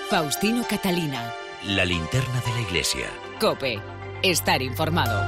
Faustino Catalina. La linterna de la iglesia. COPE. Estar informado.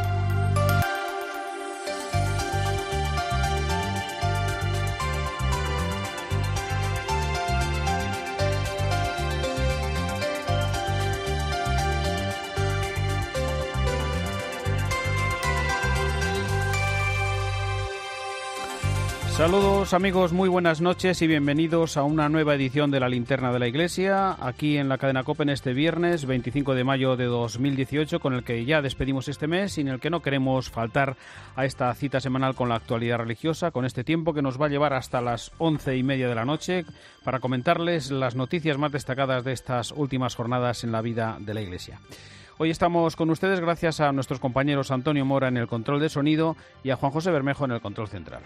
Saludos amigos, muy buenas noches y bienvenidos a una nueva edición de La Linterna de la Iglesia, aquí en la cadena COPE en este viernes 25 de mayo de 2018, con el que ya despedimos este mes y en el que no queremos faltar a esta cita semanal con la actualidad religiosa, con este tiempo que nos va a llevar hasta las 11:30 de la noche para comentarles las noticias más destacadas de estas últimas jornadas en la vida de la Iglesia. Hoy estamos con ustedes gracias a nuestros compañeros Antonio Mora en el control de sonido y a Juan José Bermejo en el control central.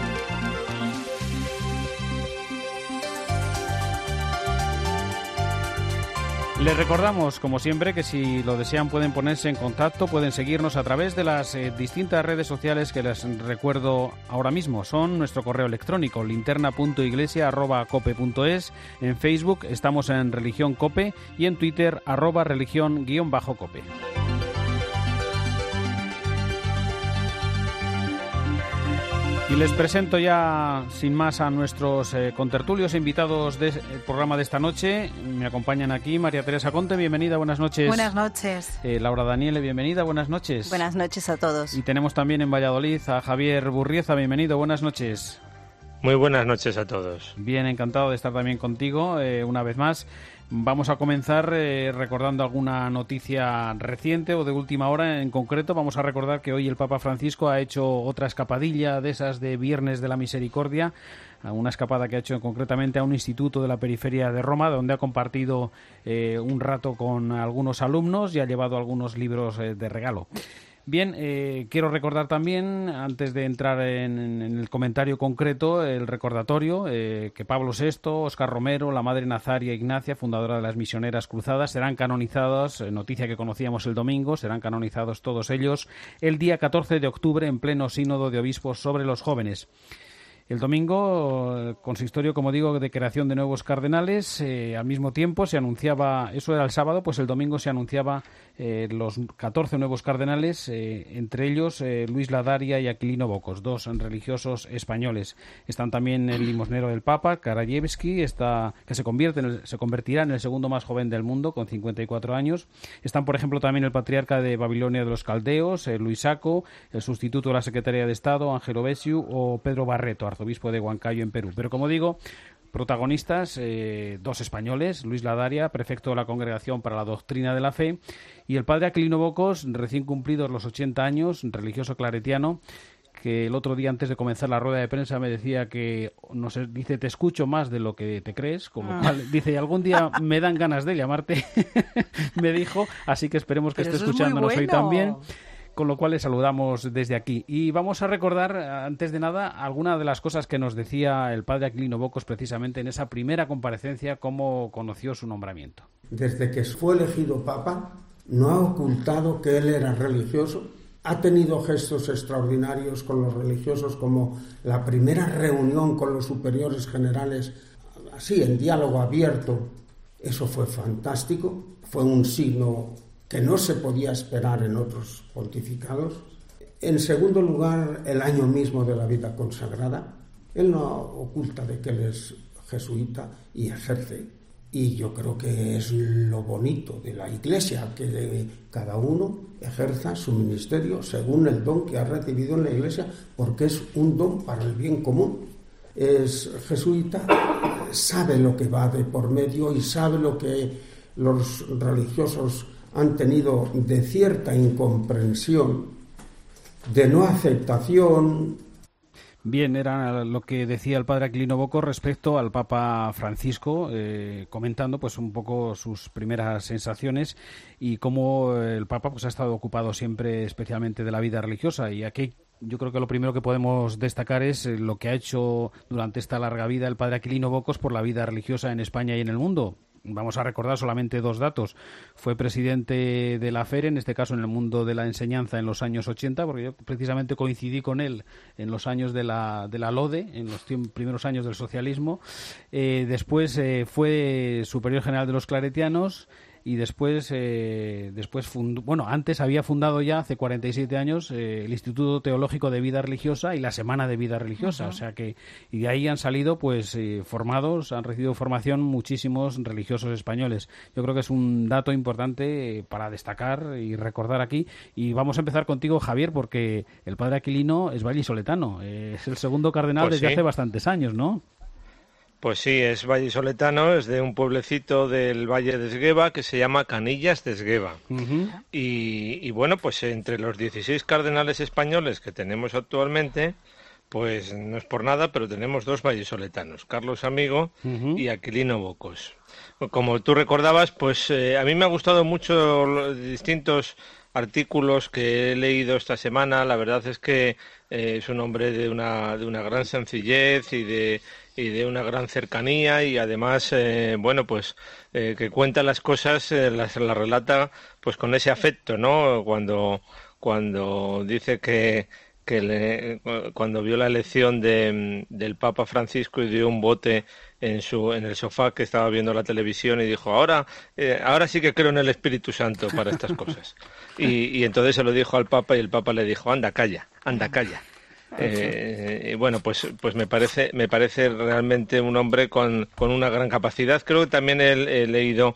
Les recordamos, como siempre, que si lo desean pueden ponerse en contacto, pueden seguirnos a través de las distintas redes sociales que les recuerdo ahora mismo. Son nuestro correo electrónico, linterna.iglesia@cope.es. En Facebook estamos en Religión Cope y en Twitter @religión_cope. Y les presento ya, sin más, a nuestros contertulios e invitados del programa de esta noche. Me acompañan aquí María Teresa Conte, bienvenida, buenas noches. Buenas noches. Laura Daniele, bienvenida, buenas noches. Buenas noches a todos. Y tenemos también en Valladolid a Javier Burrieza, bienvenido, buenas noches. Muy buenas noches a todos. Bien, encantado de estar también contigo una vez más. Vamos a comenzar recordando alguna noticia reciente o de última hora. En concreto, vamos a recordar que hoy el Papa Francisco ha hecho otra escapadilla de esas de Viernes de la Misericordia, una escapada que ha hecho concretamente a un instituto de la periferia de Roma, donde ha compartido un rato con algunos alumnos y ha llevado algunos libros de regalo. Bien, quiero recordar también, antes de entrar en el comentario concreto, el recordatorio que Pablo VI, Óscar Romero, la Madre Nazaria Ignacia, fundadora de las Misioneras Cruzadas, serán canonizados, noticia que conocíamos el domingo, serán canonizados todos ellos el día 14 de octubre en pleno sínodo de obispos sobre los jóvenes. El domingo, consistorio, como digo, de creación de nuevos cardenales. Al mismo tiempo se anunciaba, eso era el sábado, pues el domingo se anunciaba los 14 nuevos cardenales, entre ellos Luis Ladaria y Aquilino Bocos, dos religiosos españoles. Están también el limosnero del Papa, Karajewski, que se convertirá en el segundo más joven del mundo, con 54 años. Están, por ejemplo, también el patriarca de Babilonia de los Caldeos, Luis Saco, el sustituto de la Secretaría de Estado, Ángelo Bessiu, o Pedro Barreto, arzobispo de Huancayo en Perú. Pero como digo, protagonistas, dos españoles, Luis Ladaria, prefecto de la Congregación para la Doctrina de la Fe, y el padre Aquilino Bocos, recién cumplidos los 80 años, religioso claretiano, que el otro día antes de comenzar la rueda de prensa me decía que, no sé, dice, te escucho más de lo que te crees, con lo cual, dice, algún día me dan ganas de llamarte, me dijo, así que esperemos que esté escuchándonos hoy también. Con lo cual les saludamos desde aquí. Y vamos a recordar, antes de nada, algunas de las cosas que nos decía el padre Aquilino Bocos precisamente en esa primera comparecencia, cómo conoció su nombramiento. Desde que fue elegido papa, no ha ocultado que él era religioso. Ha tenido gestos extraordinarios con los religiosos, como la primera reunión con los superiores generales, así, en diálogo abierto. Eso fue fantástico, fue un signo que no se podía esperar en otros pontificados. En segundo lugar, el año mismo de la vida consagrada. Él no oculta de que él es jesuita y ejerce. Y yo creo que es lo bonito de la Iglesia, que cada uno ejerza su ministerio según el don que ha recibido en la Iglesia, porque es un don para el bien común. Es jesuita, sabe lo que va de por medio y sabe lo que los religiosos han tenido de cierta incomprensión, de no aceptación. Bien, era lo que decía el padre Aquilino Bocos respecto al Papa Francisco, comentando pues un poco sus primeras sensaciones y cómo el Papa pues ha estado ocupado siempre especialmente de la vida religiosa. Y aquí yo creo que lo primero que podemos destacar es lo que ha hecho durante esta larga vida el padre Aquilino Bocos por la vida religiosa en España y en el mundo. Vamos a recordar solamente 2 datos. Fue presidente de la FER, en este caso en el mundo de la enseñanza, en los años 80, porque yo precisamente coincidí con él en los años de la LODE, en los primeros años del socialismo. Después fue superior general de los claretianos y después antes había fundado ya hace 47 años el Instituto Teológico de Vida Religiosa y la Semana de Vida Religiosa, o sea que y de ahí han salido formados, han recibido formación muchísimos religiosos españoles. Yo creo que es un dato importante para destacar y recordar aquí, y vamos a empezar contigo, Javier, porque el padre Aquilino es vallisoletano, es el segundo cardenal desde hace bastantes años, ¿no? Pues sí, es vallisoletano, es de un pueblecito del Valle de Esgueva que se llama Canillas de Esgueva. Y bueno, pues entre los 16 cardenales españoles que tenemos actualmente, pues no es por nada, pero tenemos 2 vallisoletanos, Carlos Amigo y Aquilino Bocos. Como tú recordabas, pues a mí me ha gustado mucho los distintos artículos que he leído esta semana. La verdad es que es un hombre de una gran sencillez y de una gran cercanía, y además que cuenta las cosas, las relata pues con ese afecto, ¿no? Cuando dice cuando vio la elección del Papa Francisco y dio un bote en el sofá que estaba viendo la televisión y dijo, ahora sí que creo en el Espíritu Santo para estas cosas. Y entonces se lo dijo al Papa y el Papa le dijo, anda, calla. Pues me parece realmente un hombre con una gran capacidad. Creo que también he leído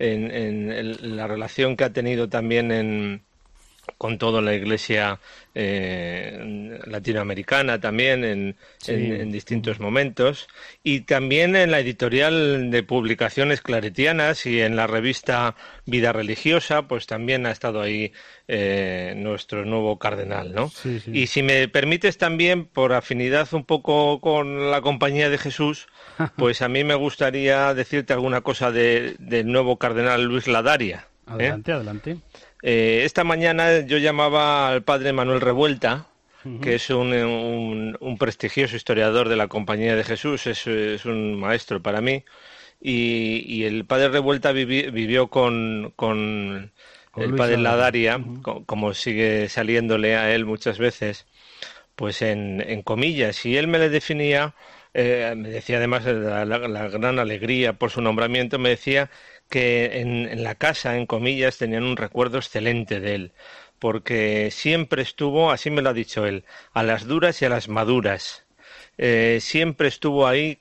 en la relación que ha tenido también con toda la Iglesia latinoamericana también en distintos momentos, y también en la editorial de publicaciones claretianas y en la revista Vida Religiosa, pues también ha estado ahí nuestro nuevo cardenal, ¿no? Sí. Y si me permites también, por afinidad un poco con la Compañía de Jesús, pues a mí me gustaría decirte alguna cosa del nuevo cardenal Luis Ladaria. Adelante. Esta mañana yo llamaba al padre Manuel Revuelta, que es un prestigioso historiador de la Compañía de Jesús, es un maestro para mí, y el padre Revuelta vivió con el padre Ladaria, como sigue saliéndole a él muchas veces, pues en comillas, y él me le definía, me decía además la gran alegría por su nombramiento, me decía que en la casa, en comillas, tenían un recuerdo excelente de él, porque siempre estuvo, así me lo ha dicho él, a las duras y a las maduras. Siempre estuvo ahí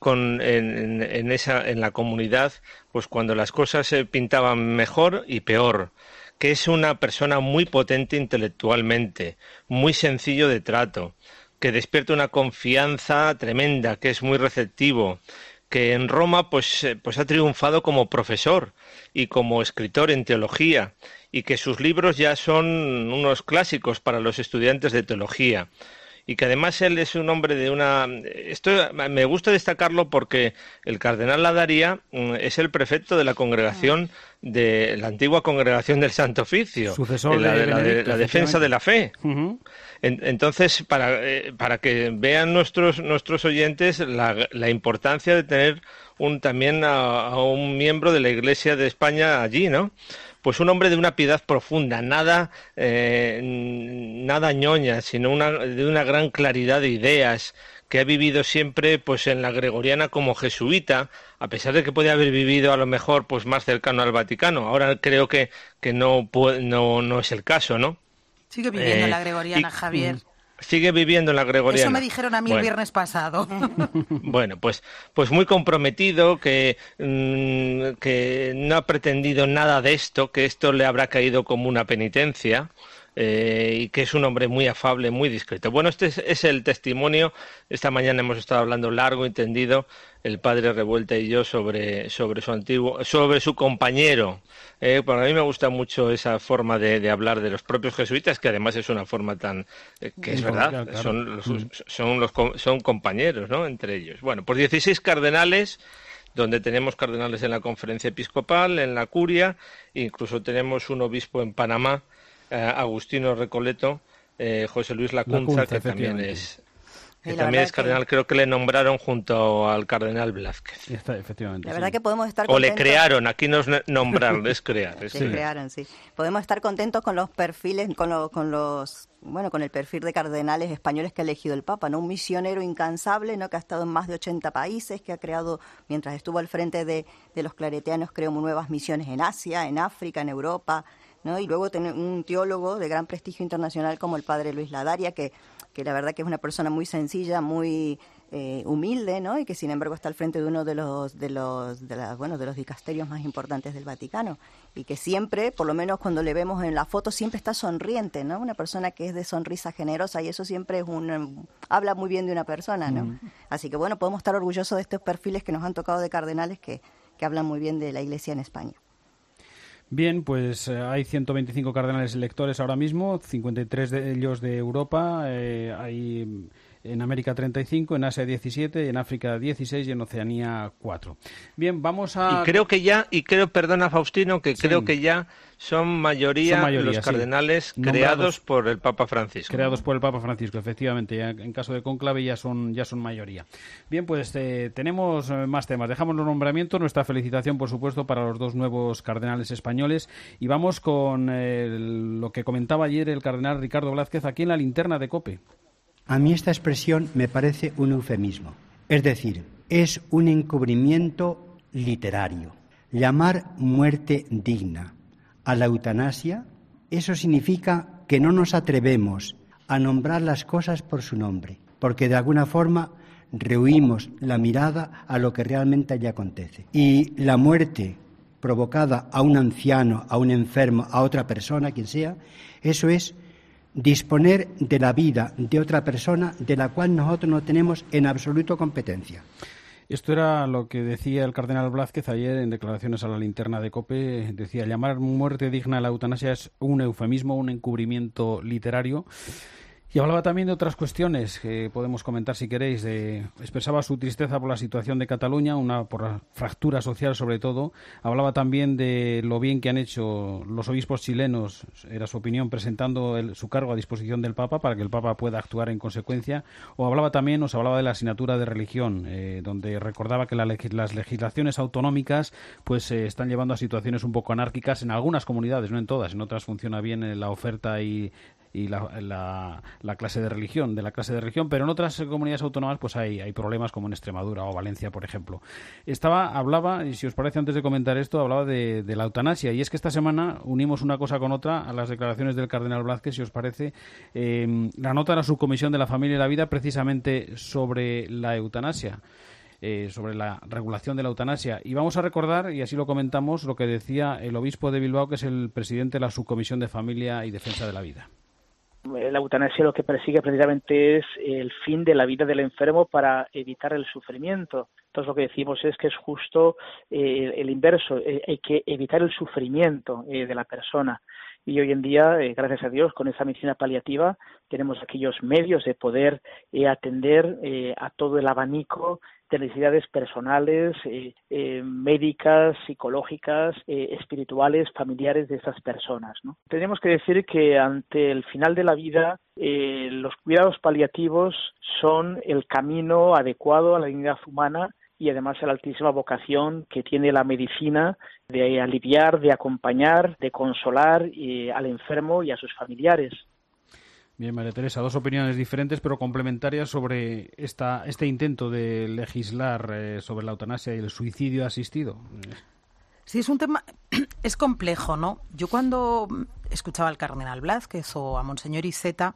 en la comunidad, pues cuando las cosas se pintaban mejor y peor, que es una persona muy potente intelectualmente, muy sencillo de trato, que despierta una confianza tremenda, que es muy receptivo, que en Roma pues ha triunfado como profesor y como escritor en teología, y que sus libros ya son unos clásicos para los estudiantes de teología, y que además él es un hombre esto me gusta destacarlo porque el cardenal Ladaria es el prefecto de la congregación de la antigua congregación del Santo Oficio, sucesor de la defensa de la fe. Entonces, para que vean nuestros oyentes la importancia de tener también a un miembro de la Iglesia de España allí, ¿no? Pues un hombre de una piedad profunda, nada ñoña, sino de una gran claridad de ideas, que ha vivido siempre pues en la gregoriana como jesuita, a pesar de que podía haber vivido a lo mejor pues más cercano al Vaticano. Ahora creo que no es el caso, ¿no? Sigue viviendo en la gregoriana, Javier. Sigue viviendo en la gregoriana. Eso me dijeron a mí el viernes pasado. Bueno, pues muy comprometido, que no ha pretendido nada de esto, que esto le habrá caído como una penitencia, y que es un hombre muy afable, muy discreto. Bueno, este es el testimonio. Esta mañana hemos estado hablando largo y tendido, el padre Revuelta y yo, sobre su compañero. Para mí me gusta mucho esa forma de hablar de los propios jesuitas, que además es una forma tan que es verdad, claro. Son compañeros, ¿no? Entre ellos. Bueno, pues 16 cardenales, donde tenemos cardenales en la Conferencia Episcopal, en la Curia, incluso tenemos un obispo en Panamá, Agustino Recoleto, José Luis Lacunza, que también es Y también es cardenal, creo que le nombraron junto al cardenal Blázquez. Efectivamente. La verdad que podemos estar contentos. O le crearon, aquí no es nombrar, es crear. Le crearon, sí. Podemos estar contentos con los perfiles, con el perfil de cardenales españoles que ha elegido el Papa, ¿no? Un misionero incansable, ¿no? Que ha estado en más de 80 países, que ha creado, mientras estuvo al frente de los claretianos, creó nuevas misiones en Asia, en África, en Europa, ¿no? Y luego tener un teólogo de gran prestigio internacional como el padre Luis Ladaria, que la verdad que es una persona muy sencilla, muy humilde, ¿no? Y que sin embargo está al frente de uno de los dicasterios más importantes del Vaticano, y que siempre, por lo menos cuando le vemos en la foto, siempre está sonriente, ¿no? Una persona que es de sonrisa generosa, y eso siempre habla muy bien de una persona, ¿no? Así que bueno, podemos estar orgullosos de estos perfiles que nos han tocado de cardenales que hablan muy bien de la Iglesia en España. Bien, pues hay 125 cardenales electores ahora mismo, 53 de ellos de Europa, hay en América 35, en Asia 17, en África 16 y en Oceanía 4. Bien, vamos a... Perdona Faustino, creo que ya son mayoría los cardenales creados por el Papa Francisco. Creados por el Papa Francisco, efectivamente. Ya en caso de cónclave ya son mayoría. Bien, pues tenemos más temas. Dejamos los nombramientos. Nuestra felicitación, por supuesto, para los dos nuevos cardenales españoles. Y vamos con lo que comentaba ayer el cardenal Ricardo Blázquez aquí en la linterna de COPE. A mí esta expresión me parece un eufemismo. Es decir, es un encubrimiento literario. Llamar muerte digna a la eutanasia, eso significa que no nos atrevemos a nombrar las cosas por su nombre, porque de alguna forma rehuimos la mirada a lo que realmente allí acontece. Y la muerte provocada a un anciano, a un enfermo, a otra persona, quien sea, eso es disponer de la vida de otra persona de la cual nosotros no tenemos en absoluto competencia. Esto era lo que decía el cardenal Blázquez ayer en declaraciones a la linterna de COPE. Decía, llamar muerte digna a la eutanasia es un eufemismo, un encubrimiento literario. Y hablaba también de otras cuestiones que podemos comentar si queréis. Expresaba su tristeza por la situación de Cataluña, por la fractura social sobre todo. Hablaba también de lo bien que han hecho los obispos chilenos, era su opinión, presentando su cargo a disposición del Papa para que el Papa pueda actuar en consecuencia. Nos hablaba de la asignatura de religión, donde recordaba que las legislaciones autonómicas pues están llevando a situaciones un poco anárquicas en algunas comunidades, no en todas. En otras funciona bien la oferta y la clase de religión, pero en otras comunidades autónomas pues hay problemas, como en Extremadura o Valencia, por ejemplo. Hablaba, y si os parece, antes de comentar esto, hablaba de la eutanasia, y es que esta semana unimos una cosa con otra a las declaraciones del cardenal Blázquez, si os parece, la nota de la Subcomisión de la Familia y la Vida precisamente sobre la eutanasia. Sobre la regulación de la eutanasia. Y vamos a recordar, y así lo comentamos, lo que decía el obispo de Bilbao, que es el presidente de la Subcomisión de Familia y Defensa de la Vida. La eutanasia lo que persigue precisamente es el fin de la vida del enfermo para evitar el sufrimiento. Entonces lo que decimos es que es justo el inverso, hay que evitar el sufrimiento de la persona. Y hoy en día, gracias a Dios, con esa medicina paliativa tenemos aquellos medios de poder atender a todo el abanico de necesidades personales, médicas, psicológicas, espirituales, familiares de estas personas, ¿no? Tenemos que decir que ante el final de la vida, los cuidados paliativos son el camino adecuado a la dignidad humana y además a la altísima vocación que tiene la medicina de aliviar, de acompañar, de consolar al enfermo y a sus familiares. Bien, María Teresa, dos opiniones diferentes pero complementarias sobre este intento de legislar sobre la eutanasia y el suicidio asistido. Sí, es un tema, es complejo, ¿no? Yo cuando escuchaba al cardenal Blázquez o a Monseñor Iceta,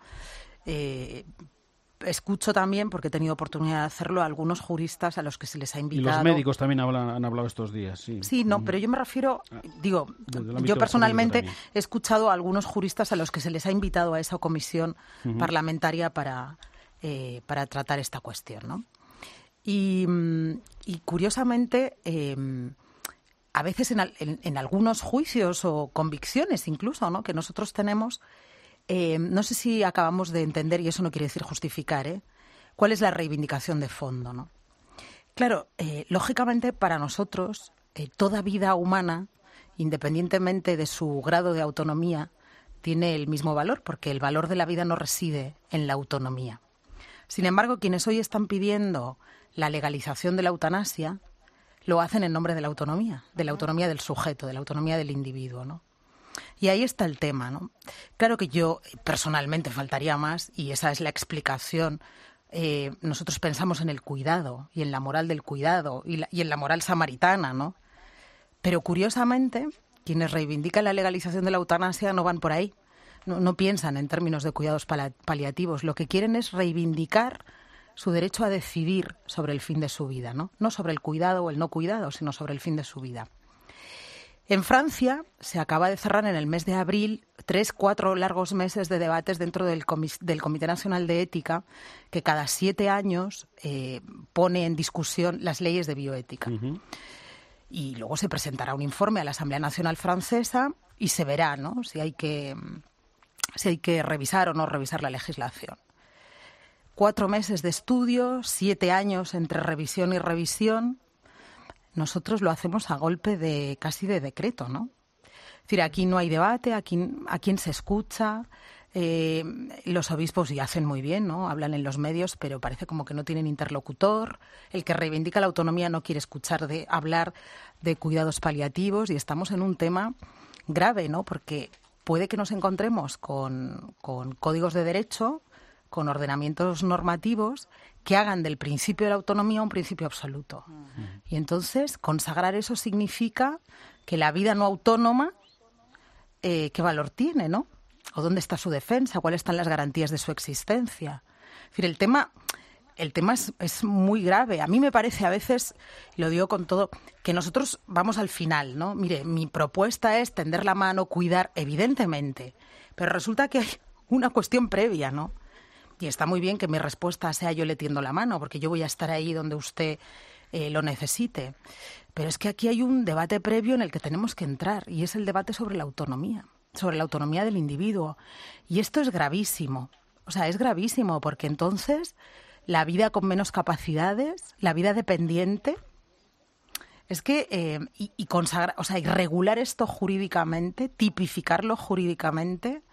escucho también, porque he tenido oportunidad de hacerlo, a algunos juristas a los que se les ha invitado. Y los médicos también han hablado estos días, sí. Sí, no, pero yo me refiero, yo personalmente he escuchado a algunos juristas a los que se les ha invitado a esa comisión parlamentaria para tratar esta cuestión, ¿no? Y curiosamente, a veces en algunos juicios o convicciones incluso, ¿no?, que nosotros tenemos, no sé si acabamos de entender, y eso no quiere decir justificar, cuál es la reivindicación de fondo, ¿no? Claro, lógicamente para nosotros toda vida humana, independientemente de su grado de autonomía, tiene el mismo valor, porque el valor de la vida no reside en la autonomía, Sin embargo, quienes hoy están pidiendo la legalización de la eutanasia lo hacen en nombre de la autonomía del sujeto, de la autonomía del individuo, ¿no? Y ahí está el tema, ¿no? Claro que yo personalmente faltaría más, y esa es la explicación. Nosotros pensamos en el cuidado y en la moral del cuidado y en la moral samaritana, ¿no? Pero curiosamente, quienes reivindican la legalización de la eutanasia no van por ahí. No piensan en términos de cuidados paliativos. Lo que quieren es reivindicar su derecho a decidir sobre el fin de su vida, ¿no? No sobre el cuidado o el no cuidado, sino sobre el fin de su vida. En Francia se acaba de cerrar en el mes de abril 3-4 largos meses de debates dentro del Comité Nacional de Ética, que cada 7 años pone en discusión las leyes de bioética. Uh-huh. Y luego se presentará un informe a la Asamblea Nacional Francesa y se verá, ¿no?, si hay que revisar o no revisar la legislación. 4 meses de estudio, 7 años entre revisión y revisión. Nosotros lo hacemos a golpe de casi de decreto, ¿no? Es decir, aquí no hay debate, a quién se escucha. Los obispos ya hacen muy bien, ¿no? Hablan en los medios, pero parece como que no tienen interlocutor. El que reivindica la autonomía no quiere hablar de cuidados paliativos, y estamos en un tema grave, ¿no? Porque puede que nos encontremos con códigos de derecho, con ordenamientos normativos que hagan del principio de la autonomía un principio absoluto. Y entonces consagrar eso significa que la vida no autónoma, ¿qué valor tiene, no? ¿O dónde está su defensa? ¿Cuáles están las garantías de su existencia? Es decir, el tema es muy grave. A mí me parece a veces, lo digo con todo, que nosotros vamos al final, ¿no? Mire, mi propuesta es tender la mano, cuidar, evidentemente, pero resulta que hay una cuestión previa, ¿no? Y está muy bien que mi respuesta sea yo le tiendo la mano, porque yo voy a estar ahí donde usted lo necesite. Pero es que aquí hay un debate previo en el que tenemos que entrar, y es el debate sobre la autonomía del individuo. Y esto es gravísimo. O sea, es gravísimo porque entonces la vida con menos capacidades, la vida dependiente, es que y consagrar, o sea, y regular esto jurídicamente, tipificarlo jurídicamente.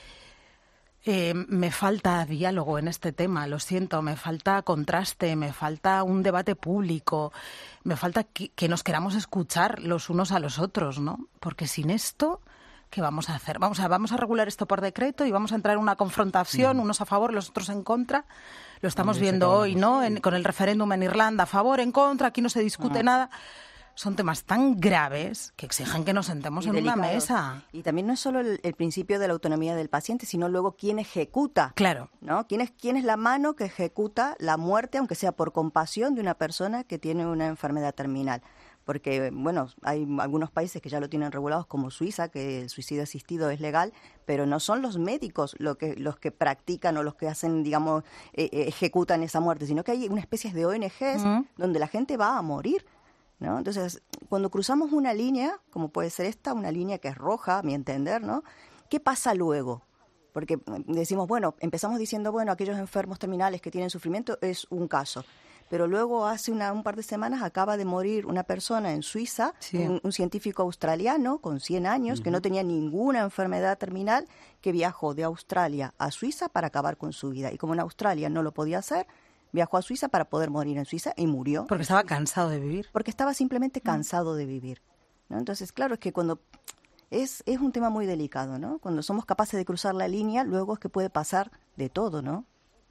Me falta diálogo en este tema, lo siento, me falta contraste, me falta un debate público, me falta que nos queramos escuchar los unos a los otros, ¿no? Porque sin esto, ¿qué vamos a hacer? Vamos a regular esto por decreto y vamos a entrar en una confrontación, unos a favor, los otros en contra. Lo estamos viendo hoy, ¿no? Con el referéndum en Irlanda, a favor, en contra, aquí no se discute nada. Son temas tan graves que exigen que nos sentemos en una mesa. Y también no es solo el principio de la autonomía del paciente, sino luego quién ejecuta. Claro. ¿No? ¿Quién es la mano que ejecuta la muerte, aunque sea por compasión, de una persona que tiene una enfermedad terminal? Porque, bueno, hay algunos países que ya lo tienen regulados, como Suiza, que el suicidio asistido es legal, pero no son los médicos los que practican o los que hacen, digamos, ejecutan esa muerte, sino que hay una especie de ONGs donde la gente va a morir, ¿no? Entonces, cuando cruzamos una línea, como puede ser esta, una línea que es roja, a mi entender, ¿no? ¿Qué pasa luego? Porque decimos, bueno, empezamos diciendo, bueno, aquellos enfermos terminales que tienen sufrimiento es un caso. Pero luego hace un par de semanas acaba de morir una persona en Suiza, un científico australiano con 100 años, que no tenía ninguna enfermedad terminal, que viajó de Australia a Suiza para acabar con su vida. Y como en Australia no lo podía hacer, viajó a Suiza para poder morir en Suiza y murió. Porque estaba cansado de vivir. Porque estaba simplemente cansado de vivir, ¿no? Entonces, claro, es que cuando es un tema muy delicado, ¿no? Cuando somos capaces de cruzar la línea, luego es que puede pasar de todo, ¿no?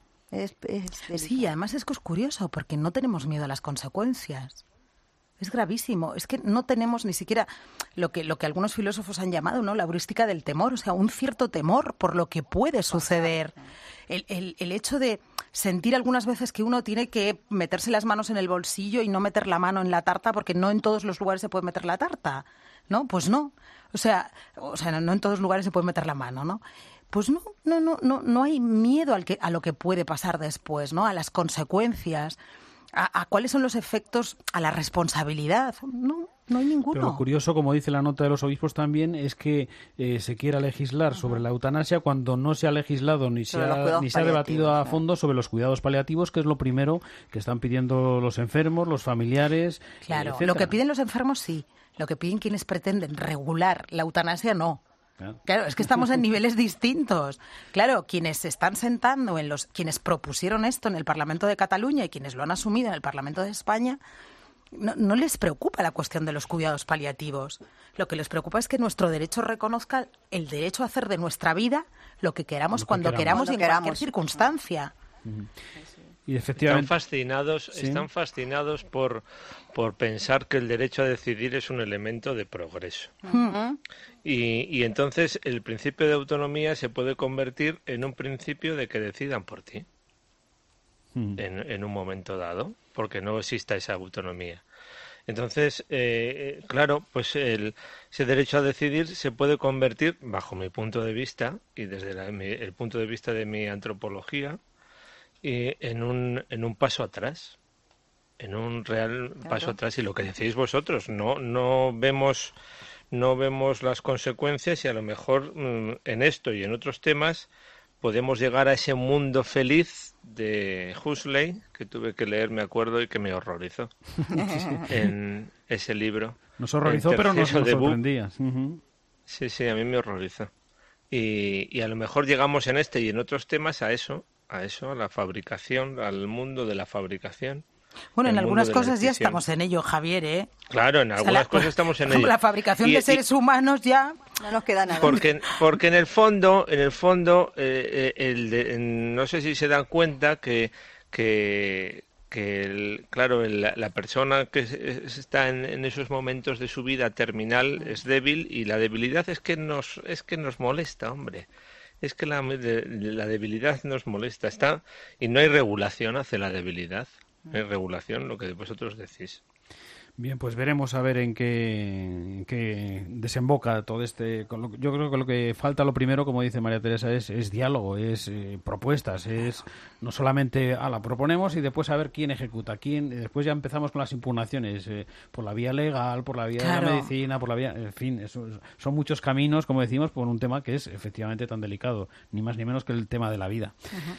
Sí, además es que es curioso, porque no tenemos miedo a las consecuencias. Es gravísimo. Es que no tenemos ni siquiera lo que algunos filósofos han llamado, ¿no?, la heurística del temor, o sea, un cierto temor por lo que puede suceder. El hecho de sentir algunas veces que uno tiene que meterse las manos en el bolsillo y no meter la mano en la tarta, porque no en todos los lugares se puede meter la tarta, ¿no? Pues no. O sea, no en todos los lugares se puede meter la mano, ¿no? Pues no hay miedo a lo que puede pasar después, ¿no? A las consecuencias, a cuáles son los efectos, a la responsabilidad. No hay ninguno. Pero lo curioso, como dice la nota de los obispos también, es que se quiera legislar sobre la eutanasia cuando no se ha legislado ni se ha debatido a fondo sobre los cuidados paliativos, que es lo primero que están pidiendo los enfermos, los familiares. Claro, lo que piden los enfermos sí, lo que piden quienes pretenden regular la eutanasia no. Claro, es que estamos en niveles distintos. Claro, quienes se están sentando, quienes propusieron esto en el Parlamento de Cataluña y quienes lo han asumido en el Parlamento de España, no les preocupa la cuestión de los cuidados paliativos. Lo que les preocupa es que nuestro derecho reconozca el derecho a hacer de nuestra vida lo que queramos, cuando queramos y en cualquier circunstancia. Y efectivamente están fascinados por pensar que el derecho a decidir es un elemento de progreso. Y entonces el principio de autonomía se puede convertir en un principio de que decidan por ti en un momento dado, porque no exista esa autonomía. Entonces, claro, pues ese derecho a decidir se puede convertir, bajo mi punto de vista y desde el punto de vista de mi antropología, en un paso atrás, en un real paso atrás. Y lo que decís vosotros, no vemos las consecuencias, y a lo mejor en esto y en otros temas podemos llegar a ese mundo feliz de Huxley, que tuve que leer, me acuerdo, y que me horrorizó en ese libro. Nos horrorizó, pero nos sorprendía. Sí, a mí me horrorizó. Y a lo mejor llegamos en este y en otros temas a eso, a la fabricación, al mundo de la fabricación. Bueno, en algunas cosas ya estamos en ello, Javier, ¿eh? Claro, en algunas cosas estamos en ello. La fabricación de seres humanos ya no nos queda nada. Porque en el fondo, no sé si se dan cuenta que la persona que está en esos momentos de su vida terminal es débil, y la debilidad es que nos molesta, hombre. Es que la debilidad nos molesta, y no hay regulación hacia la debilidad. No hay regulación, lo que vosotros decís. Bien, pues veremos a ver en qué desemboca todo este. Yo creo que lo que falta, lo primero, como dice María Teresa, es diálogo, es propuestas, es no solamente la proponemos y después a ver quién ejecuta, después ya empezamos con las impugnaciones por la vía legal, por la vía de la medicina, por la vía, en fin, son muchos caminos, como decimos, por un tema que es efectivamente tan delicado, ni más ni menos que el tema de la vida.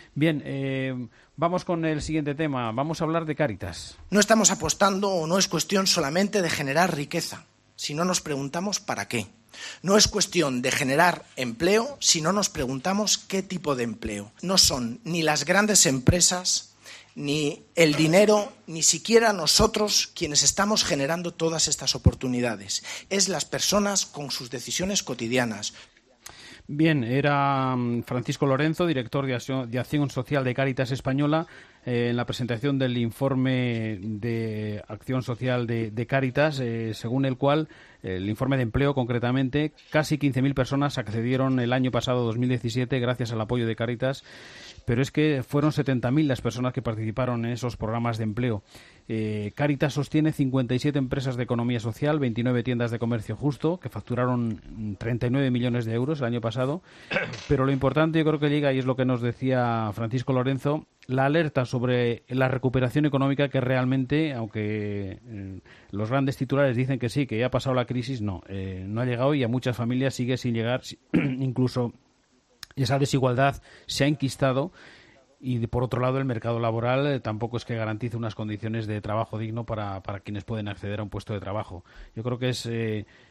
Bien, vamos con el siguiente tema. Vamos a hablar de Cáritas. No estamos apostando, o no es cuestión solamente de generar riqueza, si no nos preguntamos para qué. No es cuestión de generar empleo, si no nos preguntamos qué tipo de empleo. No son ni las grandes empresas, ni el dinero, ni siquiera nosotros quienes estamos generando todas estas oportunidades. Es las personas con sus decisiones cotidianas. Bien, era Francisco Lorenzo, director de Acción Social de Cáritas Española, en la presentación del informe de Acción Social de Cáritas, según el cual, el informe de empleo concretamente, casi 15.000 personas accedieron el año pasado, 2017, gracias al apoyo de Cáritas, pero es que fueron 70.000 las personas que participaron en esos programas de empleo. Cáritas sostiene 57 empresas de economía social, 29 tiendas de comercio justo, que facturaron 39 millones de euros el año pasado. Pero lo importante, yo creo que llega, y es lo que nos decía Francisco Lorenzo, la alerta sobre la recuperación económica, que realmente, aunque los grandes titulares dicen que sí, que ya ha pasado la crisis, no ha llegado, y a muchas familias sigue sin llegar. Incluso esa desigualdad se ha enquistado. Y por otro lado, el mercado laboral tampoco es que garantice unas condiciones de trabajo digno para quienes pueden acceder a un puesto de trabajo. Yo creo que es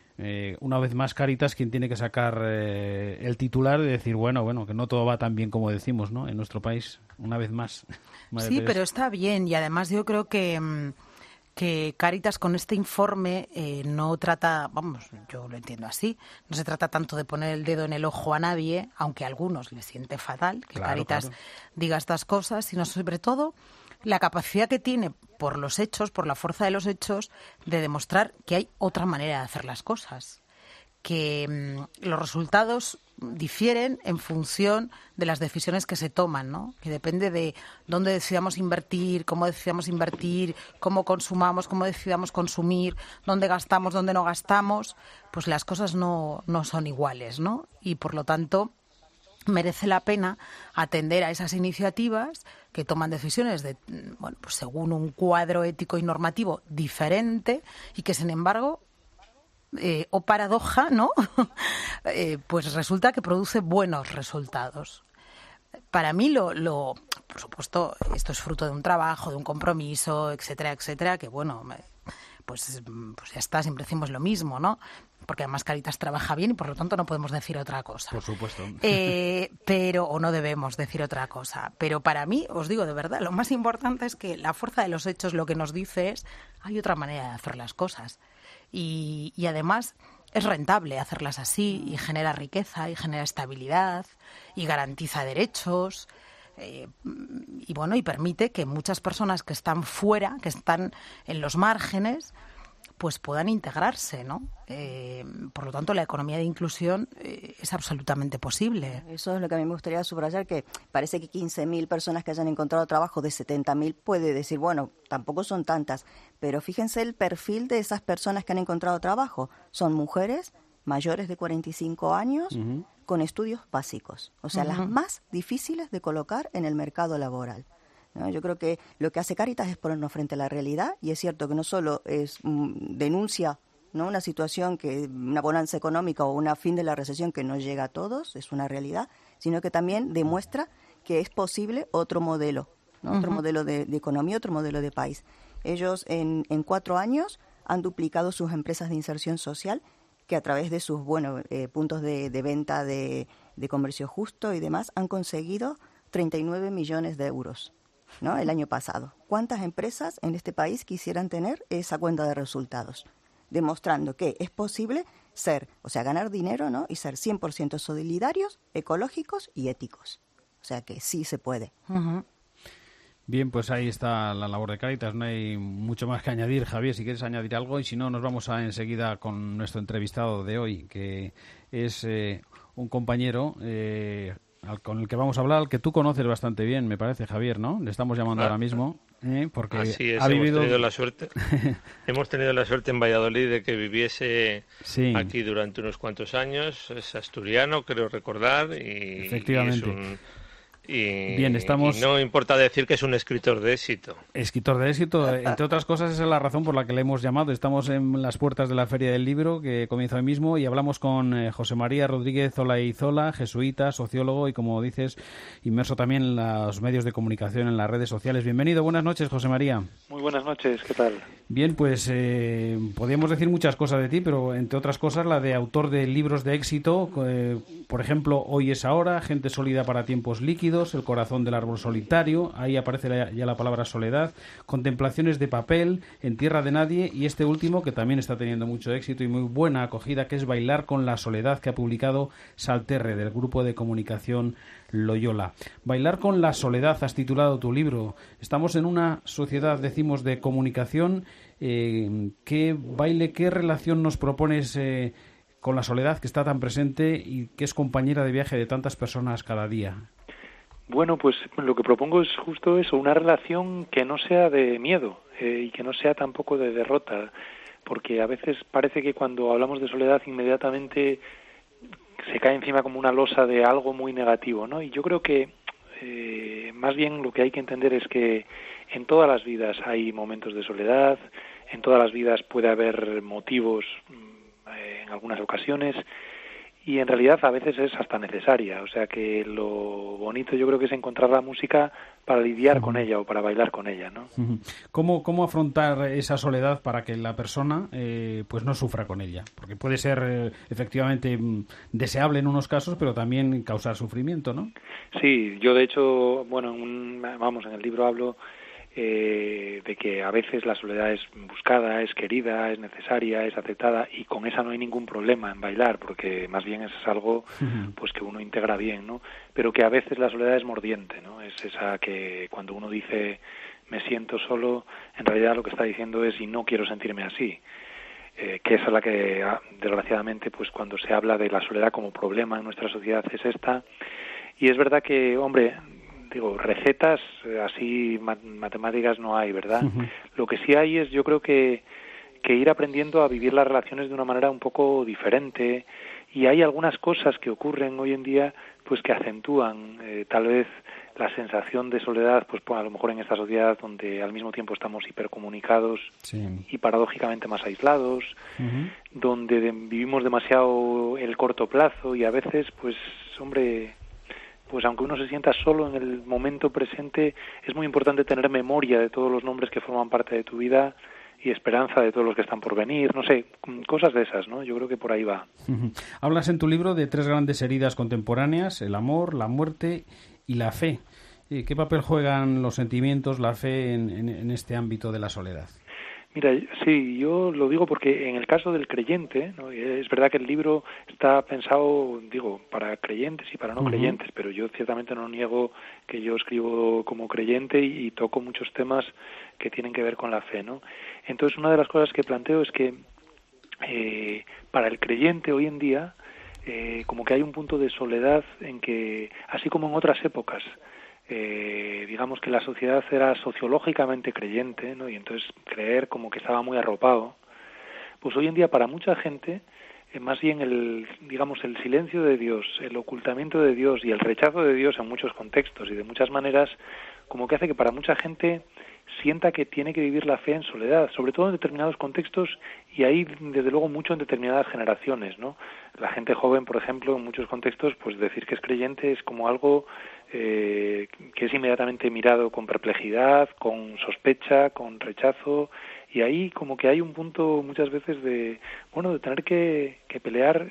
una vez más Cáritas quien tiene que sacar el titular de decir, bueno, que no todo va tan bien como decimos, ¿no? En nuestro país, una vez más. Sí, pero está bien, y además yo creo que Cáritas con este informe no trata, yo lo entiendo así, no se trata tanto de poner el dedo en el ojo a nadie, aunque a algunos les siente fatal que Cáritas diga estas cosas, sino sobre todo la capacidad que tiene por los hechos, por la fuerza de los hechos, de demostrar que hay otra manera de hacer las cosas, que los resultados difieren en función de las decisiones que se toman, ¿no? Que depende de dónde decidamos invertir, cómo consumamos, cómo decidamos consumir, dónde gastamos, dónde no gastamos, pues las cosas no son iguales, ¿no? Y por lo tanto merece la pena atender a esas iniciativas que toman decisiones pues según un cuadro ético y normativo diferente, y que sin embargo o paradoja, ¿no? Pues resulta que produce buenos resultados. Para mí, por supuesto, esto es fruto de un trabajo, de un compromiso, etcétera, etcétera, que pues ya está, siempre decimos lo mismo, ¿no? Porque además Cáritas trabaja bien y por lo tanto no podemos decir otra cosa. Por supuesto. O no debemos decir otra cosa. Pero para mí, os digo de verdad, lo más importante es que la fuerza de los hechos lo que nos dice es hay otra manera de hacer las cosas. Y además es rentable hacerlas así y genera riqueza y genera estabilidad y garantiza derechos. Y permite que muchas personas que están fuera, que están en los márgenes, pues puedan integrarse, ¿no? Por lo tanto, la economía de inclusión es absolutamente posible. Eso es lo que a mí me gustaría subrayar, que parece que 15.000 personas que hayan encontrado trabajo de 70.000 puede decir, bueno, tampoco son tantas, pero fíjense el perfil de esas personas que han encontrado trabajo. Son mujeres mayores de 45 años, uh-huh, con estudios básicos, o sea, uh-huh, las más difíciles de colocar en el mercado laboral, ¿no? Yo creo que lo que hace Cáritas es ponernos frente a la realidad, y es cierto que no solo denuncia, ¿no?, una situación, una bonanza económica o un fin de la recesión que no llega a todos, es una realidad, sino que también demuestra que es posible otro modelo, ¿no? Uh-huh. Otro modelo de economía, otro modelo de país. Ellos en 4 años han duplicado sus empresas de inserción social, que a través de sus puntos de venta de comercio justo y demás han conseguido 39 millones de euros, ¿no?, el año pasado. ¿Cuántas empresas en este país quisieran tener esa cuenta de resultados? Demostrando que es posible ganar dinero, ¿no?, y ser 100% solidarios, ecológicos y éticos. O sea que sí se puede. Uh-huh. Bien, pues ahí está la labor de Cáritas. No hay mucho más que añadir. Javier, si quieres añadir algo, y si no, nos vamos enseguida con nuestro entrevistado de hoy, que es un compañero con el que vamos a hablar, al que tú conoces bastante bien, me parece, Javier, ¿no? Le estamos llamando ahora mismo, porque así es, ha vivido... hemos tenido la suerte en Valladolid de que viviese sí, aquí durante unos cuantos años. Es asturiano, creo recordar, y efectivamente. Y no importa decir que es un escritor de éxito. Escritor de éxito, entre otras cosas, esa es la razón por la que le hemos llamado. Estamos en las puertas de la Feria del Libro, que comienza hoy mismo, y hablamos con José María Rodríguez Olaizola, jesuita, sociólogo y, como dices, inmerso también en los medios de comunicación, en las redes sociales. Bienvenido, buenas noches, José María. Muy buenas noches, ¿qué tal? Bien, pues podríamos decir muchas cosas de ti, pero entre otras cosas la de autor de libros de éxito, por ejemplo, Hoy es ahora, Gente sólida para tiempos líquidos, El corazón del árbol solitario, ahí aparece ya la palabra soledad, Contemplaciones de papel, En tierra de nadie, y este último que también está teniendo mucho éxito y muy buena acogida, que es Bailar con la soledad, que ha publicado Salterre, del grupo de comunicación Loyola. Bailar con la soledad, has titulado tu libro. Estamos en una sociedad, decimos, de comunicación. ¿Qué relación nos propones con la soledad, que está tan presente y que es compañera de viaje de tantas personas cada día? Bueno, pues lo que propongo es justo eso, una relación que no sea de miedo y que no sea tampoco de derrota, porque a veces parece que cuando hablamos de soledad inmediatamente se cae encima como una losa de algo muy negativo, ¿no? Y yo creo que más bien lo que hay que entender es que en todas las vidas hay momentos de soledad, en todas las vidas puede haber motivos en algunas ocasiones, y en realidad a veces es hasta necesaria. O sea que lo bonito yo creo que es encontrar la música para lidiar con ella o para bailar con ella, ¿no? ¿Cómo afrontar esa soledad para que la persona pues no sufra con ella? Porque puede ser efectivamente deseable en unos casos, pero también causar sufrimiento, ¿no? Sí, yo de hecho, en el libro hablo de que a veces la soledad es buscada, es querida, es necesaria, es aceptada, y con esa no hay ningún problema en bailar, porque más bien es algo pues que uno integra bien, ¿no? Pero que a veces la soledad es mordiente, ¿no? Es esa que cuando uno dice me siento solo, en realidad lo que está diciendo es y no quiero sentirme así. Que esa es la que desgraciadamente pues cuando se habla de la soledad como problema en nuestra sociedad es esta. Y es verdad que, recetas así matemáticas no hay, ¿verdad? Lo que sí hay es, yo creo que ir aprendiendo a vivir las relaciones de una manera un poco diferente, y hay algunas cosas que ocurren hoy en día pues que acentúan tal vez la sensación de soledad, pues a lo mejor en esta sociedad donde al mismo tiempo estamos hipercomunicados y paradójicamente más aislados, donde vivimos demasiado el corto plazo, y a veces pues aunque uno se sienta solo en el momento presente, es muy importante tener memoria de todos los nombres que forman parte de tu vida y esperanza de todos los que están por venir, no sé, cosas de esas, ¿no? Yo creo que por ahí va. Hablas en tu libro de 3 grandes heridas contemporáneas: el amor, la muerte y la fe. ¿Qué papel juegan los sentimientos, la fe en este ámbito de la soledad? Mira, sí, yo lo digo porque en el caso del creyente, ¿no? Es verdad que el libro está pensado, digo, para creyentes y para no creyentes, pero yo ciertamente no niego que yo escribo como creyente y toco muchos temas que tienen que ver con la fe, ¿no? Entonces, una de las cosas que planteo es que para el creyente hoy en día, como que hay un punto de soledad en que, así como en otras épocas, digamos que la sociedad era sociológicamente creyente, ¿no? Y entonces creer como que estaba muy arropado, pues hoy en día para mucha gente más bien el silencio de Dios, el ocultamiento de Dios y el rechazo de Dios en muchos contextos y de muchas maneras, como que hace que para mucha gente sienta que tiene que vivir la fe en soledad, sobre todo en determinados contextos y ahí desde luego mucho en determinadas generaciones, ¿no? La gente joven, por ejemplo, en muchos contextos, pues decir que es creyente es como algo que es inmediatamente mirado con perplejidad, con sospecha, con rechazo, y ahí como que hay un punto muchas veces de tener que pelear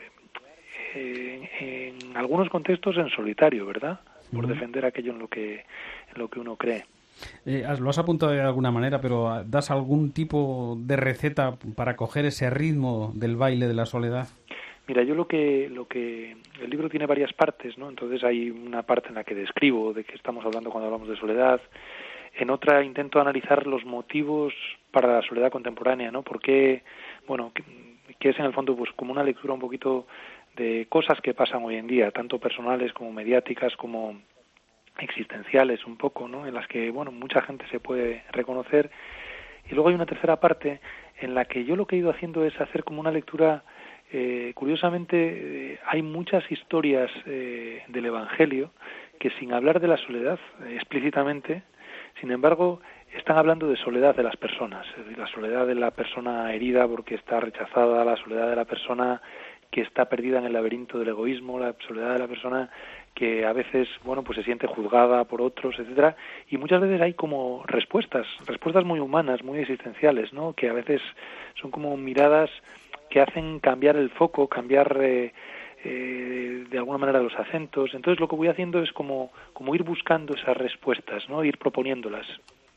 en algunos contextos en solitario, ¿verdad? Por defender aquello en lo que uno cree. Lo has apuntado de alguna manera, pero ¿das algún tipo de receta para coger ese ritmo del baile de la soledad? Mira, yo lo que el libro tiene varias partes, ¿no? Entonces hay una parte en la que describo de qué estamos hablando cuando hablamos de soledad. En otra intento analizar los motivos para la soledad contemporánea, ¿no? Porque, que es en el fondo pues como una lectura un poquito de cosas que pasan hoy en día, tanto personales como mediáticas, como existenciales un poco, ¿no? En las que, mucha gente se puede reconocer. Y luego hay una tercera parte en la que yo lo que he ido haciendo es hacer como una lectura. Curiosamente hay muchas historias del Evangelio que sin hablar de la soledad explícitamente, sin embargo, están hablando de soledad de las personas, es decir, la soledad de la persona herida porque está rechazada, la soledad de la persona que está perdida en el laberinto del egoísmo, la soledad de la persona que a veces, pues se siente juzgada por otros, etcétera, y muchas veces hay como respuestas muy humanas, muy existenciales, ¿no? Que a veces son como miradas que hacen cambiar el foco, cambiar de alguna manera los acentos. Entonces lo que voy haciendo es como ir buscando esas respuestas, ¿no? Ir proponiéndolas.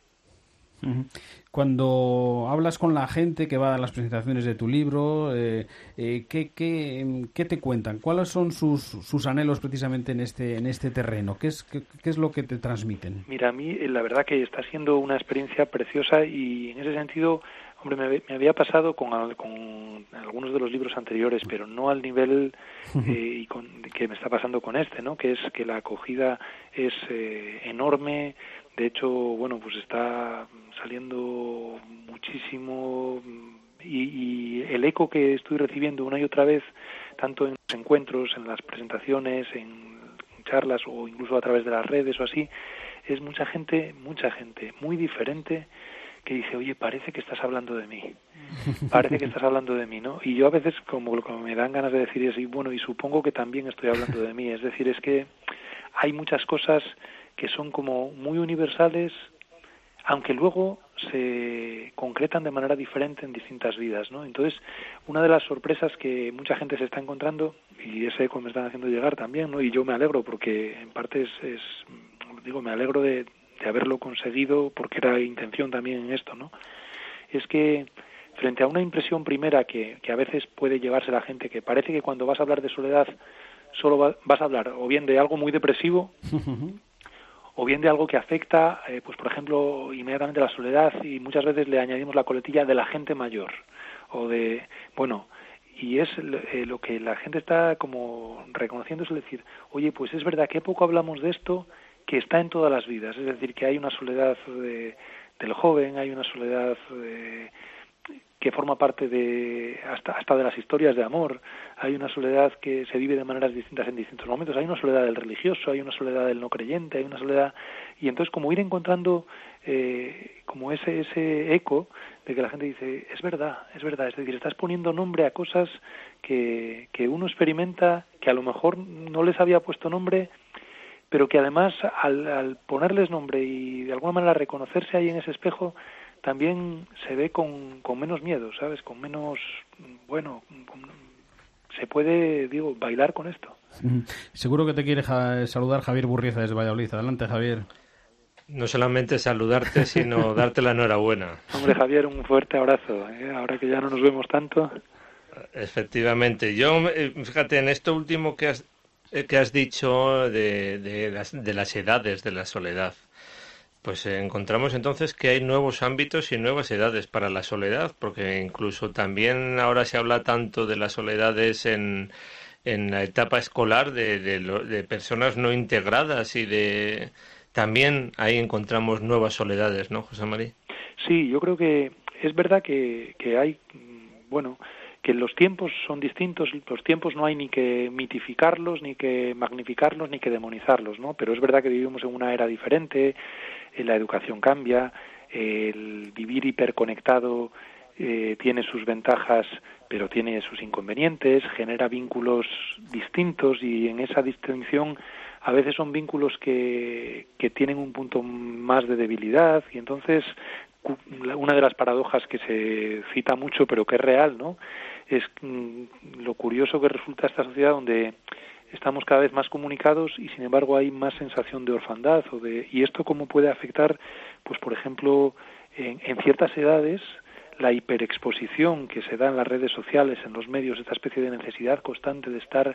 Cuando hablas con la gente que va a las presentaciones de tu libro, ¿qué te cuentan? ¿Cuáles son sus anhelos precisamente en este terreno? ¿Qué es lo que te transmiten? Mira, a mí la verdad que está siendo una experiencia preciosa y en ese sentido, hombre, me había pasado con algunos de los libros anteriores, pero no al nivel que me está pasando con este, ¿no? Que es que la acogida es enorme. De hecho, pues está saliendo muchísimo y el eco que estoy recibiendo una y otra vez, tanto en los encuentros, en las presentaciones, en charlas o incluso a través de las redes o así, es mucha gente muy diferente que dice, oye, parece que estás hablando de mí, ¿no? Y yo a veces como me dan ganas de decir eso, y supongo que también estoy hablando de mí, es decir, es que hay muchas cosas que son como muy universales, aunque luego se concretan de manera diferente en distintas vidas, ¿no? Entonces, una de las sorpresas que mucha gente se está encontrando, y ese eco me están haciendo llegar también, ¿no? Y yo me alegro porque en parte me alegro de haberlo conseguido porque era intención también en esto, ¿no? Es que frente a una impresión primera que a veces puede llevarse la gente, que parece que cuando vas a hablar de soledad solo vas a hablar o bien de algo muy depresivo o bien de algo que afecta, pues por ejemplo, inmediatamente la soledad, y muchas veces le añadimos la coletilla de la gente mayor, o de, y es lo que la gente está como reconociendo, es decir, oye, pues es verdad que poco hablamos de esto, que está en todas las vidas, es decir, que hay una soledad del joven, hay una soledad que forma parte de hasta de las historias de amor, hay una soledad que se vive de maneras distintas en distintos momentos, hay una soledad del religioso, hay una soledad del no creyente, hay una soledad, y entonces como ir encontrando como ese eco de que la gente dice, es verdad, es decir, estás poniendo nombre a cosas que uno experimenta, que a lo mejor no les había puesto nombre, pero que además al ponerles nombre y de alguna manera reconocerse ahí en ese espejo, también se ve con menos miedo, ¿sabes? Con menos, se puede, bailar con esto. Seguro que te quiere saludar Javier Burrieza desde Valladolid. Adelante, Javier. No solamente saludarte, sino darte la enhorabuena. Hombre, Javier, un fuerte abrazo, ahora que ya no nos vemos tanto. Efectivamente. Yo, fíjate, en esto último que has dicho de las edades de la soledad, pues encontramos entonces que hay nuevos ámbitos y nuevas edades para la soledad, porque incluso también ahora se habla tanto de las soledades en la etapa escolar de personas no integradas y también ahí encontramos nuevas soledades, ¿no, José María? Sí, yo creo que es verdad que hay, que los tiempos son distintos, los tiempos no hay ni que mitificarlos, ni que magnificarlos, ni que demonizarlos, ¿no? Pero es verdad que vivimos en una era diferente, la educación cambia, el vivir hiperconectado tiene sus ventajas, pero tiene sus inconvenientes, genera vínculos distintos y en esa distinción a veces son vínculos que tienen un punto más de debilidad y entonces una de las paradojas que se cita mucho pero que es real, ¿no? Es lo curioso que resulta esta sociedad donde estamos cada vez más comunicados y sin embargo hay más sensación de orfandad y esto cómo puede afectar, pues por ejemplo, en ciertas edades la hiperexposición que se da en las redes sociales, en los medios, esta especie de necesidad constante de estar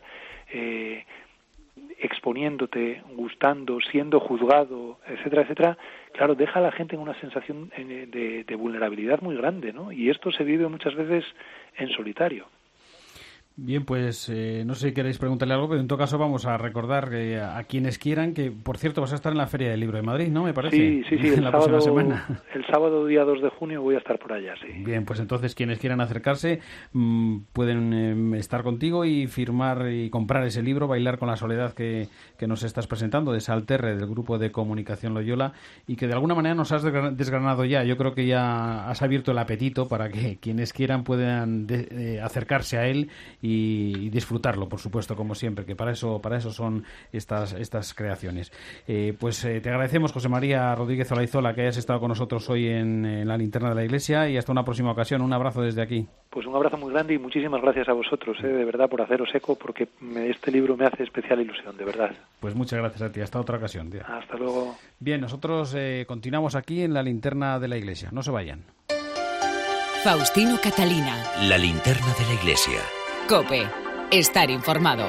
exponiéndote, gustando, siendo juzgado, etcétera, etcétera, claro, deja a la gente en una sensación de vulnerabilidad muy grande, ¿no? Y esto se vive muchas veces en solitario. Bien, pues no sé si queréis preguntarle algo, pero en todo caso vamos a recordar a quienes quieran que, por cierto, vas a estar en la Feria del Libro de Madrid, ¿no? Me parece. Sí, en la próxima semana. El sábado día 2 de junio voy a estar por allá, sí. Bien, pues entonces quienes quieran acercarse pueden estar contigo y firmar y comprar ese libro, Bailar con la soledad, que nos estás presentando, de Salterre, del Grupo de Comunicación Loyola, y que de alguna manera nos has desgranado ya. Yo creo que ya has abierto el apetito para que quienes quieran puedan acercarse a él y disfrutarlo, por supuesto, como siempre, que para eso son estas creaciones. Pues te agradecemos, José María Rodríguez Olaizola, que hayas estado con nosotros hoy en la Linterna de la Iglesia, y hasta una próxima ocasión. Un abrazo desde aquí. Pues un abrazo muy grande y muchísimas gracias a vosotros, de verdad, por haceros eco, porque este libro me hace especial ilusión, de verdad. Pues muchas gracias a ti. Hasta otra ocasión, tío. Hasta luego. Bien, nosotros continuamos aquí en la Linterna de la Iglesia. No se vayan. Faustino Catalina. La Linterna de la Iglesia. COPE. Estar informado.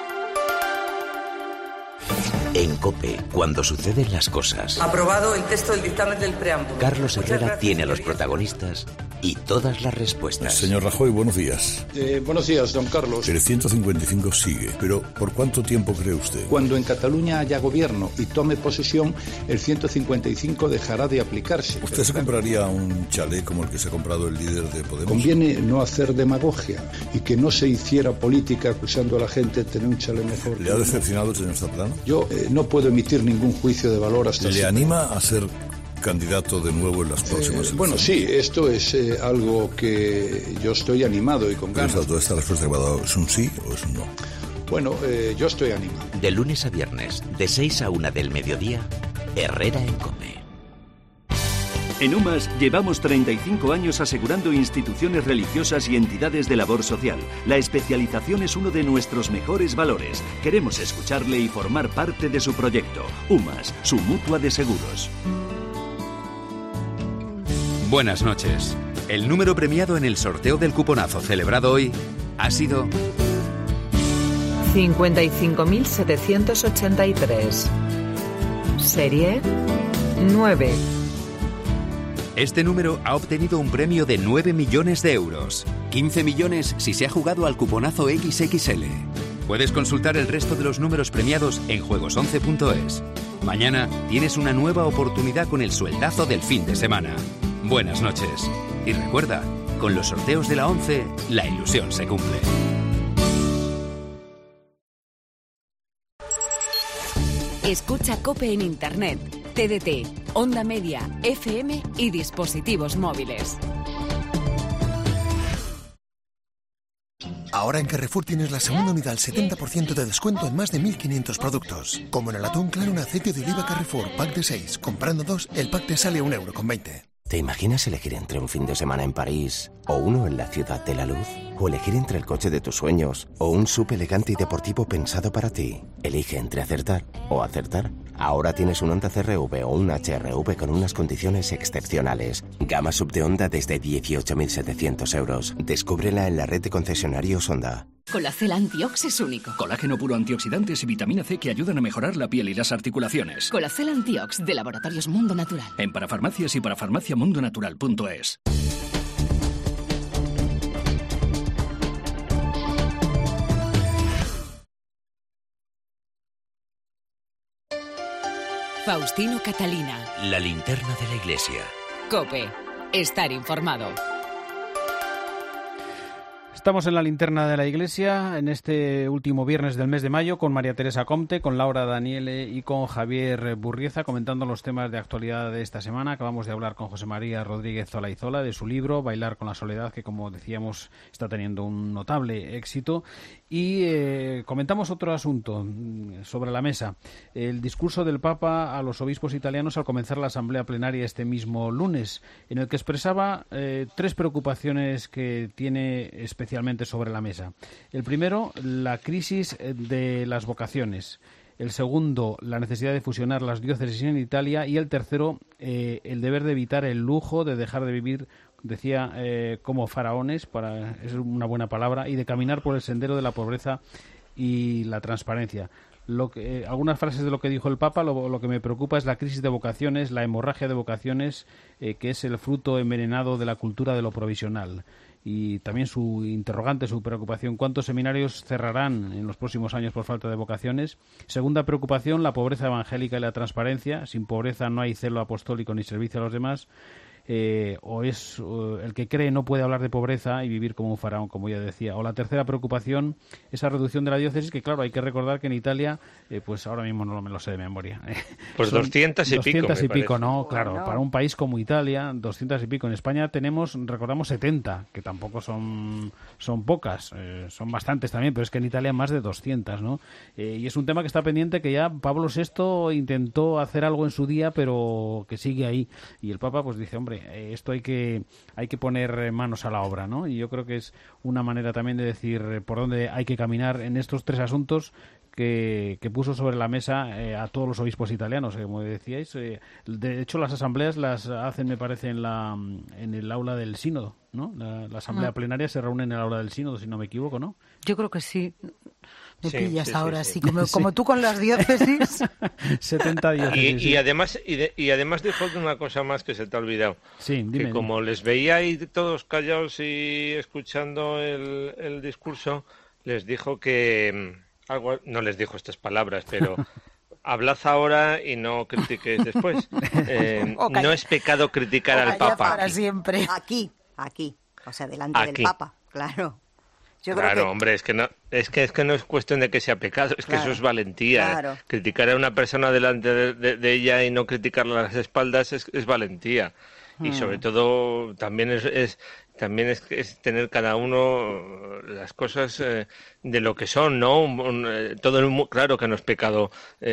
En COPE, cuando suceden las cosas. Aprobado el texto del dictamen del preámbulo. Carlos Herrera tiene a los protagonistas y todas las respuestas. Señor Rajoy, buenos días. Buenos días, don Carlos. El 155 sigue, pero ¿por cuánto tiempo cree usted? Cuando en Cataluña haya gobierno y tome posesión, el 155 dejará de aplicarse. ¿Usted se compraría un chalet como el que se ha comprado el líder de Podemos? Conviene no hacer demagogia y que no se hiciera política acusando a la gente de tener un chalet mejor. ¿Le ha decepcionado el señor Zaplana? Yo no puedo emitir ningún juicio de valor hasta... ¿Le anima a ser candidato de nuevo en las próximas elecciones? Bueno, sí, esto es algo que yo estoy animado y con ganas. ¿Toda esta respuesta que me ha dado es un sí o es un no? Bueno, yo estoy animado. De lunes a viernes, de 6 a 1 del mediodía, Herrera en COPE. En UMAS llevamos 35 años asegurando instituciones religiosas y entidades de labor social. La especialización es uno de nuestros mejores valores. Queremos escucharle y formar parte de su proyecto. UMAS, su mutua de seguros. Buenas noches. El número premiado en el sorteo del cuponazo celebrado hoy ha sido 55.783. Serie 9. Este número ha obtenido un premio de 9 millones de euros. 15 millones si se ha jugado al cuponazo XXL. Puedes consultar el resto de los números premiados en juegos11.es. Mañana tienes una nueva oportunidad con el sueldazo del fin de semana. Buenas noches. Y recuerda, con los sorteos de la 11, la ilusión se cumple. Escucha COPE en Internet, TDT, Onda Media, FM y dispositivos móviles. Ahora en Carrefour tienes la segunda unidad al 70% de descuento en más de 1.500 productos. Como en el atún claro en aceite de oliva Carrefour, pack de 6. Comprando 2, el pack te sale a 1,20 €. ¿Te imaginas elegir entre un fin de semana en París o uno en la Ciudad de la Luz? ¿O elegir entre el coche de tus sueños o un SUV elegante y deportivo pensado para ti? Elige entre acertar o acertar. Ahora tienes un Honda CR-V o un HR-V con unas condiciones excepcionales. Gama sub de Honda desde 18.700 €. Descúbrela en la red de concesionarios Honda. Colacel Antiox es único. Colágeno puro, antioxidantes y vitamina C que ayudan a mejorar la piel y las articulaciones. Colacel Antiox, de Laboratorios Mundo Natural. En parafarmacias y parafarmaciamundonatural.es. Faustino Catalina. La linterna de la iglesia. COPE. Estar informado. Estamos en la linterna de la iglesia en este último viernes del mes de mayo con María Teresa Comte, con Laura Daniele y con Javier Burrieza comentando los temas de actualidad de esta semana. Acabamos de hablar con José María Rodríguez Olaizola de su libro Bailar con la soledad, que como decíamos está teniendo un notable éxito. Y comentamos otro asunto sobre la mesa, el discurso del Papa a los obispos italianos al comenzar la asamblea plenaria este mismo lunes, en el que expresaba 3 preocupaciones que tiene especialmente sobre la mesa. El primero, la crisis de las vocaciones. El segundo, la necesidad de fusionar las diócesis en Italia. Y el tercero, el deber de evitar el lujo, de dejar de vivir, decía, como faraones, es una buena palabra, y de caminar por el sendero de la pobreza y la transparencia. Algunas frases de lo que dijo el Papa, lo que me preocupa es la crisis de vocaciones, la hemorragia de vocaciones, que es el fruto envenenado de la cultura de lo provisional. Y también su interrogante, su preocupación, ¿cuántos seminarios cerrarán en los próximos años por falta de vocaciones? Segunda preocupación, la pobreza evangélica y la transparencia. Sin pobreza no hay celo apostólico ni servicio a los demás. El que cree no puede hablar de pobreza y vivir como un faraón, como ya decía. O la tercera preocupación, esa reducción de la diócesis, que claro, hay que recordar que en Italia, pues ahora mismo no me lo sé de memoria. Pues 200 y pico. 200 y pico, ¿no? Claro, para un país como Italia, 200 y pico. En España recordamos 70, que tampoco son pocas, son bastantes también, pero es que en Italia más de 200, ¿no? Y es un tema que está pendiente, que ya Pablo VI intentó hacer algo en su día, pero que sigue ahí. Y el Papa pues dice, hombre, esto hay que poner manos a la obra, ¿no? Y yo creo que es una manera también de decir por dónde hay que caminar en estos 3 asuntos que puso sobre la mesa a todos los obispos italianos, como decíais. De hecho, las asambleas las hacen, me parece, en el aula del sínodo, ¿no? La asamblea plenaria se reúne en el aula del sínodo, si no me equivoco, ¿no? Yo creo que sí. Me pillas ahora, sí. Como tú con las diócesis. 70 diócesis. Y además dijo una cosa más que se te ha olvidado. Sí, dime. Que como les veía ahí todos callados y escuchando el discurso, les dijo que... no les dijo estas palabras, pero... Hablad ahora y no critiquéis después. No es pecado criticar al Papa. Para siempre. Aquí. O sea, delante del Papa, claro. Hombre, es que no es cuestión de que sea pecado, es que eso es valentía. Claro. Criticar a una persona delante de ella y no criticarla a las espaldas es valentía. Y sobre todo también es tener cada uno las cosas de lo que son, ¿no? Claro que no es pecado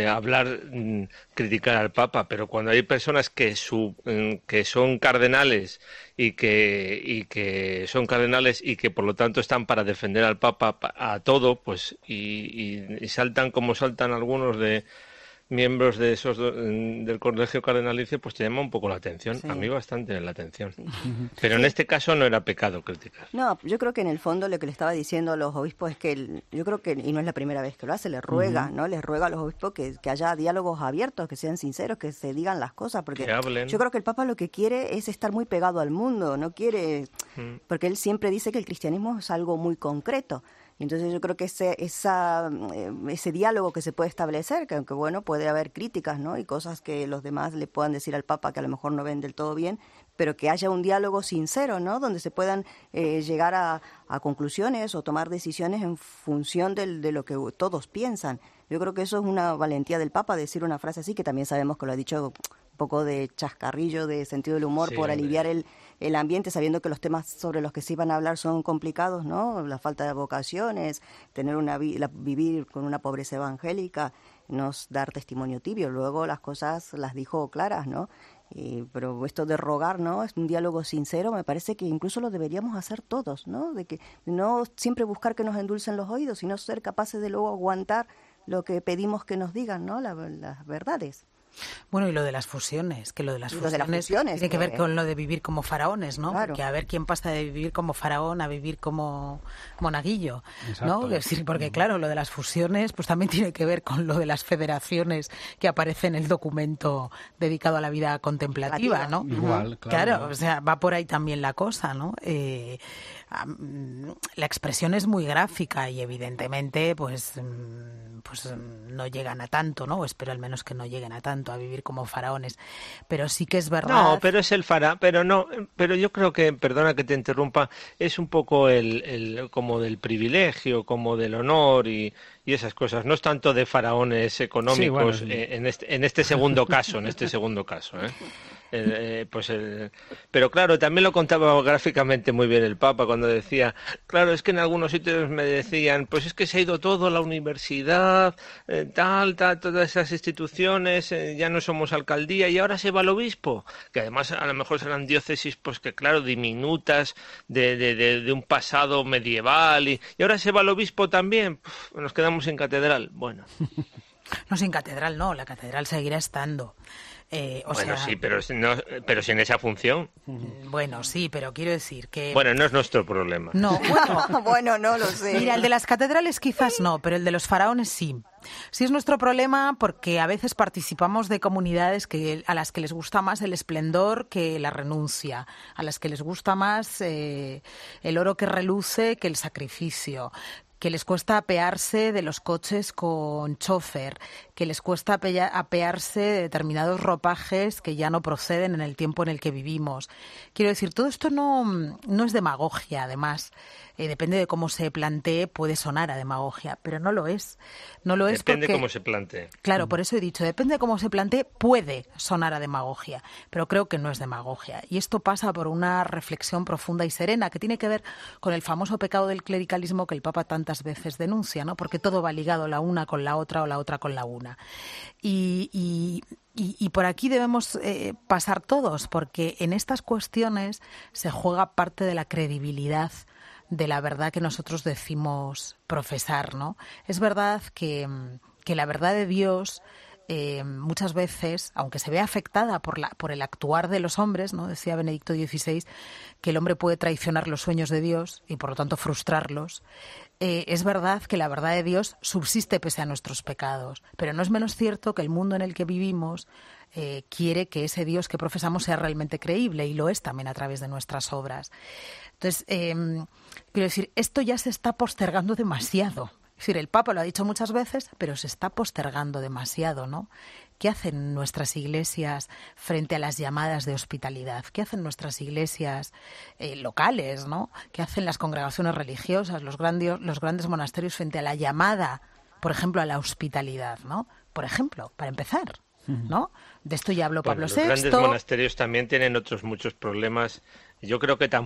criticar al Papa, pero cuando hay personas que son cardenales y que son cardenales y que por lo tanto están para defender al Papa a todo, pues y saltan como saltan algunos de miembros de esos del colegio cardenalicio, pues te llama un poco la atención. Sí. A mí bastante la atención. Sí. Pero en este caso no era pecado criticar. No, yo creo que en el fondo lo que le estaba diciendo a los obispos es que yo creo que, y no es la primera vez que lo hace, les ruega, ¿no? Les ruega a los obispos que haya diálogos abiertos, que sean sinceros, que se digan las cosas, porque yo creo que el Papa lo que quiere es estar muy pegado al mundo, no quiere, porque él siempre dice que el cristianismo es algo muy concreto. Entonces yo creo que ese diálogo que se puede establecer, que aunque bueno, puede haber críticas, ¿no? Y cosas que los demás le puedan decir al Papa que a lo mejor no ven del todo bien, pero que haya un diálogo sincero, ¿no? Donde se puedan llegar a conclusiones o tomar decisiones en función de lo que todos piensan. Yo creo que eso es una valentía del Papa, decir una frase así, que también sabemos que lo ha dicho un poco de chascarrillo, de sentido del humor, por aliviar el ambiente, sabiendo que los temas sobre los que se iban a hablar son complicados, ¿no? La falta de vocaciones, tener vivir con una pobreza evangélica, no dar testimonio tibio. Luego las cosas las dijo claras, ¿no? Pero esto de rogar, ¿no? Es un diálogo sincero, me parece que incluso lo deberíamos hacer todos, ¿no? De que no siempre buscar que nos endulcen los oídos, sino ser capaces de luego aguantar lo que pedimos que nos digan, ¿no? Las verdades. Bueno, y lo de las fusiones, que lo de las fusiones tiene que ver con lo de vivir como faraones, ¿no? Claro. Porque a ver quién pasa de vivir como faraón a vivir como monaguillo, ¿no? Es decir, porque claro, lo de las fusiones pues también tiene que ver con lo de las federaciones que aparece en el documento dedicado a la vida contemplativa, ¿no? Igual, claro, o sea, va por ahí también la cosa, ¿no? La expresión es muy gráfica y evidentemente pues no llegan a tanto, ¿no? O espero al menos que no lleguen a tanto, a vivir como faraones, pero sí que es verdad. No, pero es el pero yo creo que, perdona que te interrumpa, es un poco el como del privilegio, como del honor y esas cosas. No es tanto de faraones económicos, sí, bueno, en este segundo caso, pero claro, también lo contaba gráficamente muy bien el Papa cuando decía, claro, es que en algunos sitios me decían, pues es que se ha ido todo, la universidad, todas esas instituciones, ya no somos alcaldía y ahora se va el obispo, que además a lo mejor serán diócesis, pues que claro, diminutas de un pasado medieval y ahora se va el obispo también, nos quedamos sin catedral. Bueno. No, sin catedral no, la catedral seguirá estando. Sí, pero sin esa función. Bueno, sí, pero quiero decir que... Bueno, no es nuestro problema. No, bueno, no lo sé. Mira, el de las catedrales quizás no, pero el de los faraones sí. Sí es nuestro problema porque a veces participamos de comunidades a las que les gusta más el esplendor que la renuncia, a las que les gusta más el oro que reluce que el sacrificio, que les cuesta apearse de los coches con chofer, que les cuesta apearse de determinados ropajes que ya no proceden en el tiempo en el que vivimos. Quiero decir, todo esto no es demagogia, además. Depende de cómo se plantee, puede sonar a demagogia, pero no lo es. No lo es porque... Depende de cómo se plantee. Claro, por eso he dicho, depende de cómo se plantee, puede sonar a demagogia, pero creo que no es demagogia. Y esto pasa por una reflexión profunda y serena que tiene que ver con el famoso pecado del clericalismo que el Papa tantas veces denuncia, ¿no? Porque todo va ligado la una con la otra o la otra con la una. Y por aquí debemos pasar todos, porque en estas cuestiones se juega parte de la credibilidad de la verdad que nosotros decimos profesar, ¿no? Es verdad que la verdad de Dios muchas veces, aunque se ve afectada por el actuar de los hombres, ¿no? Decía Benedicto XVI que el hombre puede traicionar los sueños de Dios y por lo tanto frustrarlos. Es verdad que la verdad de Dios subsiste pese a nuestros pecados, pero no es menos cierto que el mundo en el que vivimos quiere que ese Dios que profesamos sea realmente creíble y lo es también a través de nuestras obras. Entonces, quiero decir, esto ya se está postergando demasiado. Es decir, el Papa lo ha dicho muchas veces, pero se está postergando demasiado, ¿no? ¿Qué hacen nuestras iglesias frente a las llamadas de hospitalidad? ¿Qué hacen nuestras iglesias locales, ¿no? ¿Qué hacen las congregaciones religiosas, los grandes monasterios frente a la llamada, por ejemplo, a la hospitalidad, ¿no? Por ejemplo, para empezar, ¿no? De esto ya habló Pablo VI. Los grandes monasterios también tienen otros muchos problemas. Yo creo que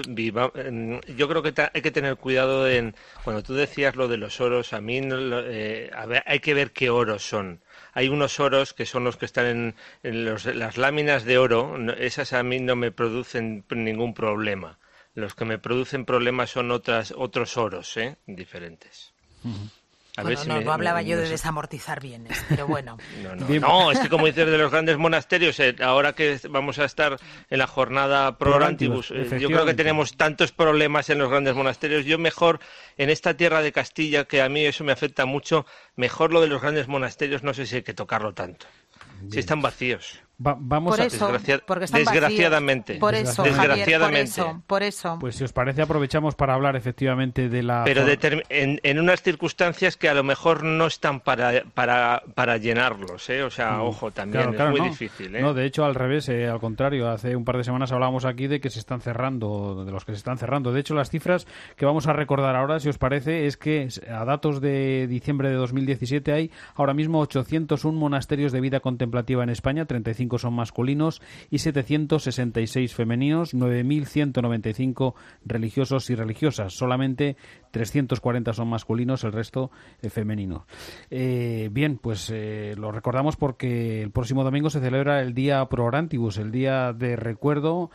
hay que tener cuidado cuando tú decías lo de los oros, a mí hay que ver qué oros son. Hay unos oros que son los que están en las láminas de oro, esas a mí no me producen ningún problema. Los que me producen problemas son otros oros, diferentes. No hablaba yo de desamortizar bienes, pero bueno. No, es que como dices de los grandes monasterios, ahora que vamos a estar en la jornada Pro Orantibus, yo creo que tenemos tantos problemas en los grandes monasterios. Yo mejor, en esta tierra de Castilla, que a mí eso me afecta mucho, mejor lo de los grandes monasterios, no sé si hay que tocarlo tanto. Bien. Si están vacíos. Desgraciadamente. Por eso, desgraciadamente. Javier, por eso. Pues si os parece aprovechamos para hablar efectivamente de la... Pero en unas circunstancias que a lo mejor no están para llenarlos, O sea, ojo, también es muy difícil, No, de hecho, al revés, al contrario. Hace un par de semanas hablábamos aquí de que se están cerrando, de los que se están cerrando. De hecho, las cifras que vamos a recordar ahora, si os parece, es que a datos de diciembre de 2017 hay ahora mismo 801 monasterios de vida contemplativa en España, 35 1.195 son masculinos y 766 femeninos, 9.195 religiosos y religiosas. Solamente 340 son masculinos, el resto femeninos. Bien, pues lo recordamos porque el próximo domingo se celebra el Día Pro Orantibus, el día de recuerdo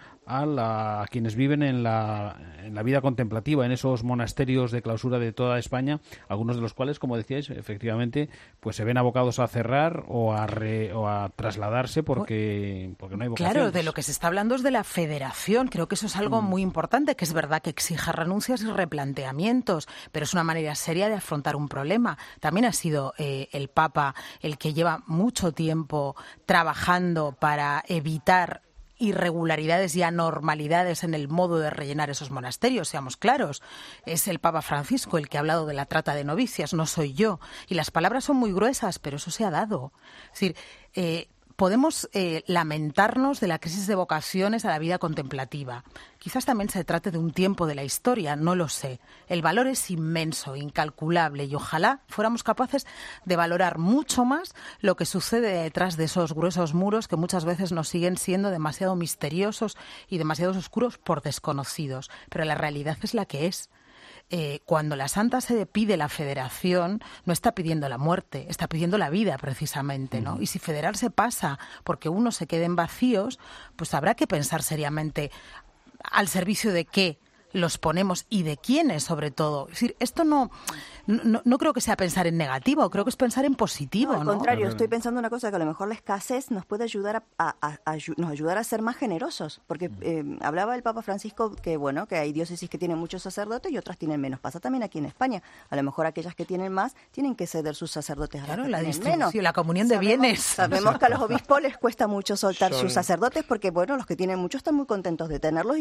a quienes viven en la vida contemplativa, en esos monasterios de clausura de toda España, algunos de los cuales, como decíais, efectivamente, pues se ven abocados a cerrar o a trasladarse porque no hay vocaciones. Claro, de lo que se está hablando es de la federación. Creo que eso es algo muy importante, que es verdad que exige renuncias y replanteamientos, pero es una manera seria de afrontar un problema. También ha sido el Papa el que lleva mucho tiempo trabajando para evitar irregularidades y anormalidades en el modo de rellenar esos monasterios, seamos claros. Es el Papa Francisco el que ha hablado de la trata de novicias, no soy yo. Y las palabras son muy gruesas, pero eso se ha dado. Es decir, podemos lamentarnos de la crisis de vocaciones a la vida contemplativa. Quizás también se trate de un tiempo de la historia, no lo sé. El valor es inmenso, incalculable, y ojalá fuéramos capaces de valorar mucho más lo que sucede detrás de esos gruesos muros que muchas veces nos siguen siendo demasiado misteriosos y demasiado oscuros por desconocidos. Pero la realidad es la que es. Cuando la Santa Sede pide la federación, no está pidiendo la muerte, está pidiendo la vida precisamente, ¿no? Y si federarse pasa porque unos se queden vacíos, pues habrá que pensar seriamente al servicio de qué los ponemos y de quiénes, sobre todo. Es decir, esto no creo que sea pensar en negativo, creo que es pensar en positivo, ¿no? Al contrario, estoy pensando una cosa, que a lo mejor la escasez nos puede ayudar nos ayudar a ser más generosos, porque hablaba el Papa Francisco que, bueno, que hay diócesis que tienen muchos sacerdotes y otras tienen menos. Pasa también aquí en España. A lo mejor aquellas que tienen más tienen que ceder sus sacerdotes a las que la tienen distribución, menos. la comunión de bienes. Sabemos que a los obispos les cuesta mucho soltar sus sacerdotes porque, bueno, los que tienen muchos están muy contentos de tenerlos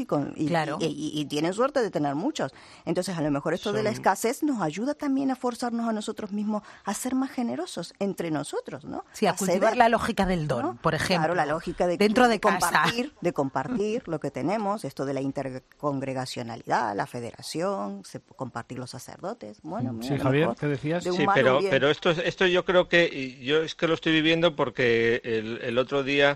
y tienen suerte de tener muchos. Entonces, a lo mejor esto de la escasez nos ayuda también a forzarnos a nosotros mismos a ser más generosos entre nosotros, ¿no? Sí, a cultivar la lógica del don, ¿no? Por ejemplo. Claro, la lógica de compartir lo que tenemos, esto de la intercongregacionalidad, la federación, compartir los sacerdotes. Bueno, sí, Javier, ¿qué decías? Sí, pero esto yo creo que yo es que lo estoy viviendo porque el otro día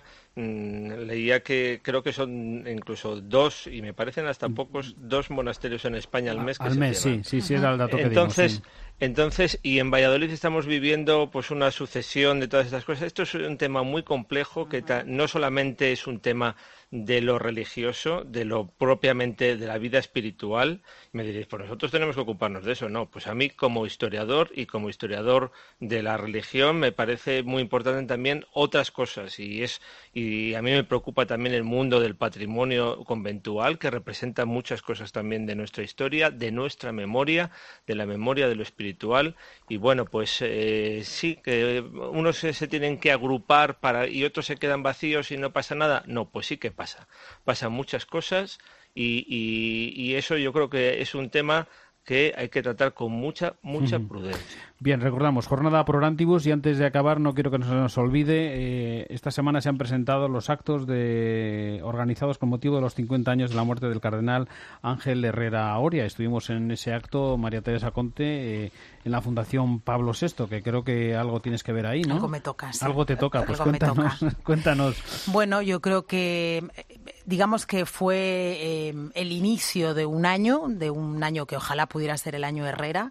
leía que creo que son incluso 2, y me parecen hasta pocos, 2 monasterios en España al mes que al mes, cierran. sí, era el dato que dimos, sí. Entonces, y en Valladolid estamos viviendo pues una sucesión de todas estas cosas. Esto es un tema muy complejo que no solamente es un tema de lo religioso, de lo propiamente de la vida espiritual. Me diréis, pues nosotros tenemos que ocuparnos de eso. No, pues a mí como historiador y como historiador de la religión me parece muy importante también otras cosas, y a mí me preocupa también el mundo del patrimonio conventual, que representa muchas cosas también de nuestra historia, de nuestra memoria, de la memoria de lo espiritual. Y bueno, pues sí, que unos se tienen que agrupar y otros se quedan vacíos y no pasa nada. No, pues sí que pasa. Pasan muchas cosas y eso yo creo que es un tema que hay que tratar con mucha prudencia. Bien, recordamos, jornada Pro Orantibus, y antes de acabar no quiero que se nos olvide, esta semana se han presentado los actos organizados con motivo de los 50 años de la muerte del cardenal Ángel Herrera Oria. Estuvimos en ese acto, María Teresa Conte, en la Fundación Pablo VI, que creo que algo tienes que ver ahí, ¿no? Algo me toca, sí. Algo te toca, pues cuéntanos. Bueno, yo creo que digamos que fue el inicio de un año que ojalá pudiera ser el año Herrera.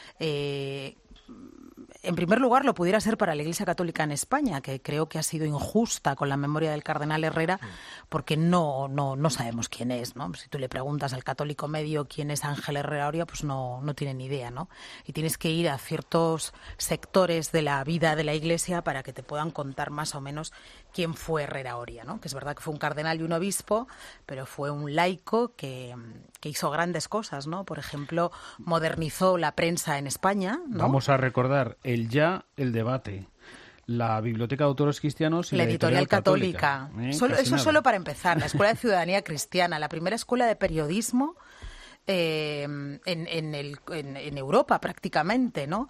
En primer lugar, lo pudiera ser para la Iglesia Católica en España, que creo que ha sido injusta con la memoria del cardenal Herrera, porque no sabemos quién es, ¿no? Si tú le preguntas al católico medio quién es Ángel Herrera Oria, pues no tiene ni idea, ¿no? Y tienes que ir a ciertos sectores de la vida de la Iglesia para que te puedan contar más o menos quién fue Herrera Oria, ¿no? Que es verdad que fue un cardenal y un obispo, pero fue un laico que hizo grandes cosas, ¿no? Por ejemplo, modernizó la prensa en España, ¿no? Vamos a recordar el debate, la Biblioteca de Autores Cristianos y la Editorial Católica. Eso solo para empezar. La Escuela de Ciudadanía Cristiana, la primera escuela de periodismo en Europa prácticamente, ¿no?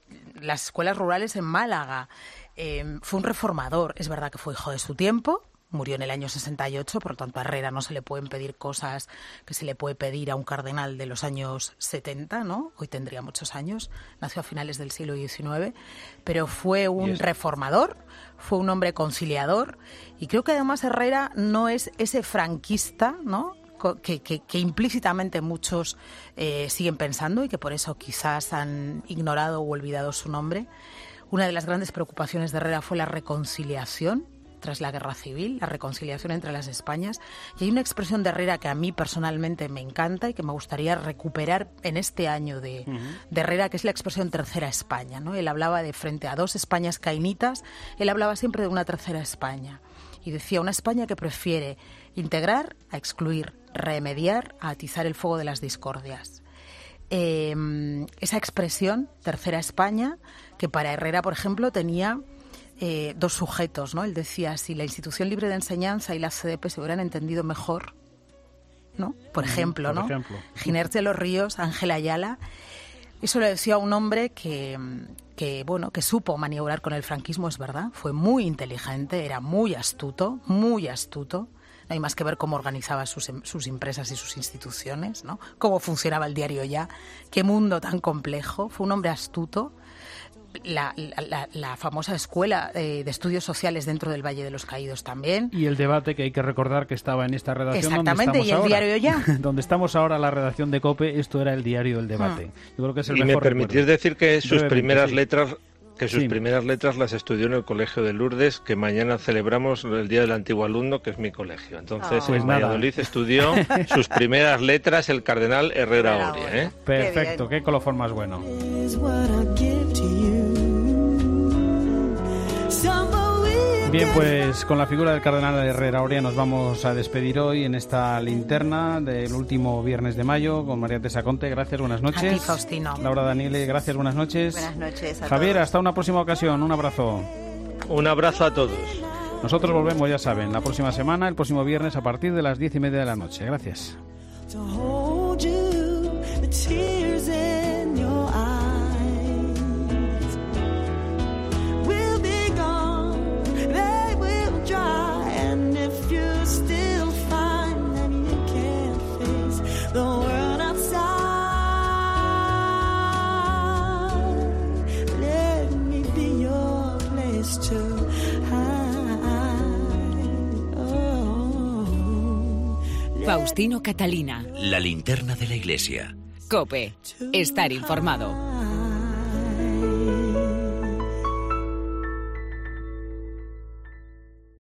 Las escuelas rurales en Málaga. Fue un reformador. Es verdad que fue hijo de su tiempo, Murió en el año 68, por lo tanto a Herrera no se le pueden pedir cosas que se le puede pedir a un cardenal de los años 70, ¿no? Hoy tendría muchos años, nació a finales del siglo XIX, pero fue un reformador, fue un hombre conciliador, y creo que además Herrera no es ese franquista, ¿no?, que implícitamente muchos siguen pensando y que por eso quizás han ignorado o olvidado su nombre. Una de las grandes preocupaciones de Herrera fue la reconciliación tras la Guerra Civil, la reconciliación entre las Españas. Y hay una expresión de Herrera que a mí personalmente me encanta y que me gustaría recuperar en este año de Herrera, que es la expresión tercera España, ¿no? Él hablaba de frente a dos Españas caínitas, él hablaba siempre de una tercera España. Y decía, una España que prefiere integrar a excluir, remediar a atizar el fuego de las discordias. Esa expresión, tercera España, que para Herrera, por ejemplo, tenía dos sujetos, ¿no? Él decía, si la institución libre de enseñanza y la CDP se hubieran entendido mejor, ¿no? Por ejemplo, ¿no? Ginés de los Ríos, Ángel Ayala. Eso lo decía un hombre que supo maniobrar con el franquismo, es verdad. Fue muy inteligente, era muy astuto, muy astuto. No hay más que ver cómo organizaba sus empresas y sus instituciones, ¿no? Cómo funcionaba el diario Ya. Qué mundo tan complejo. Fue un hombre astuto. La famosa escuela de estudios sociales dentro del Valle de los Caídos también. Y el debate, que hay que recordar que estaba en esta redacción. Exactamente, donde estamos y el ahora. diario Ya. Donde estamos ahora, la redacción de COPE, esto era el diario El Debate. Yo creo que es el y mejor me permitís recuerdo. decir que sus primeras letras... Sí. primeras letras las estudió en el Colegio de Lourdes, que mañana celebramos el Día del Antiguo Alumno, que es mi colegio. Entonces, en Valladolid estudió sus primeras letras el cardenal Herrera Oria. Perfecto, qué colofón más bueno. Bien, pues con la figura del cardenal Herrera Oria nos vamos a despedir hoy en esta linterna del último viernes de mayo con María Teresa Conte. Gracias, buenas noches. A ti, Faustino. Laura Daniele, gracias, buenas noches. Buenas noches a Javier, todos. hasta una próxima ocasión, un abrazo. Un abrazo a todos. Nosotros volvemos, ya saben, la próxima semana, el próximo viernes a partir de las 10:30 de la noche. Gracias. Faustino Catalina. La linterna de la iglesia. COPE. Estar informado.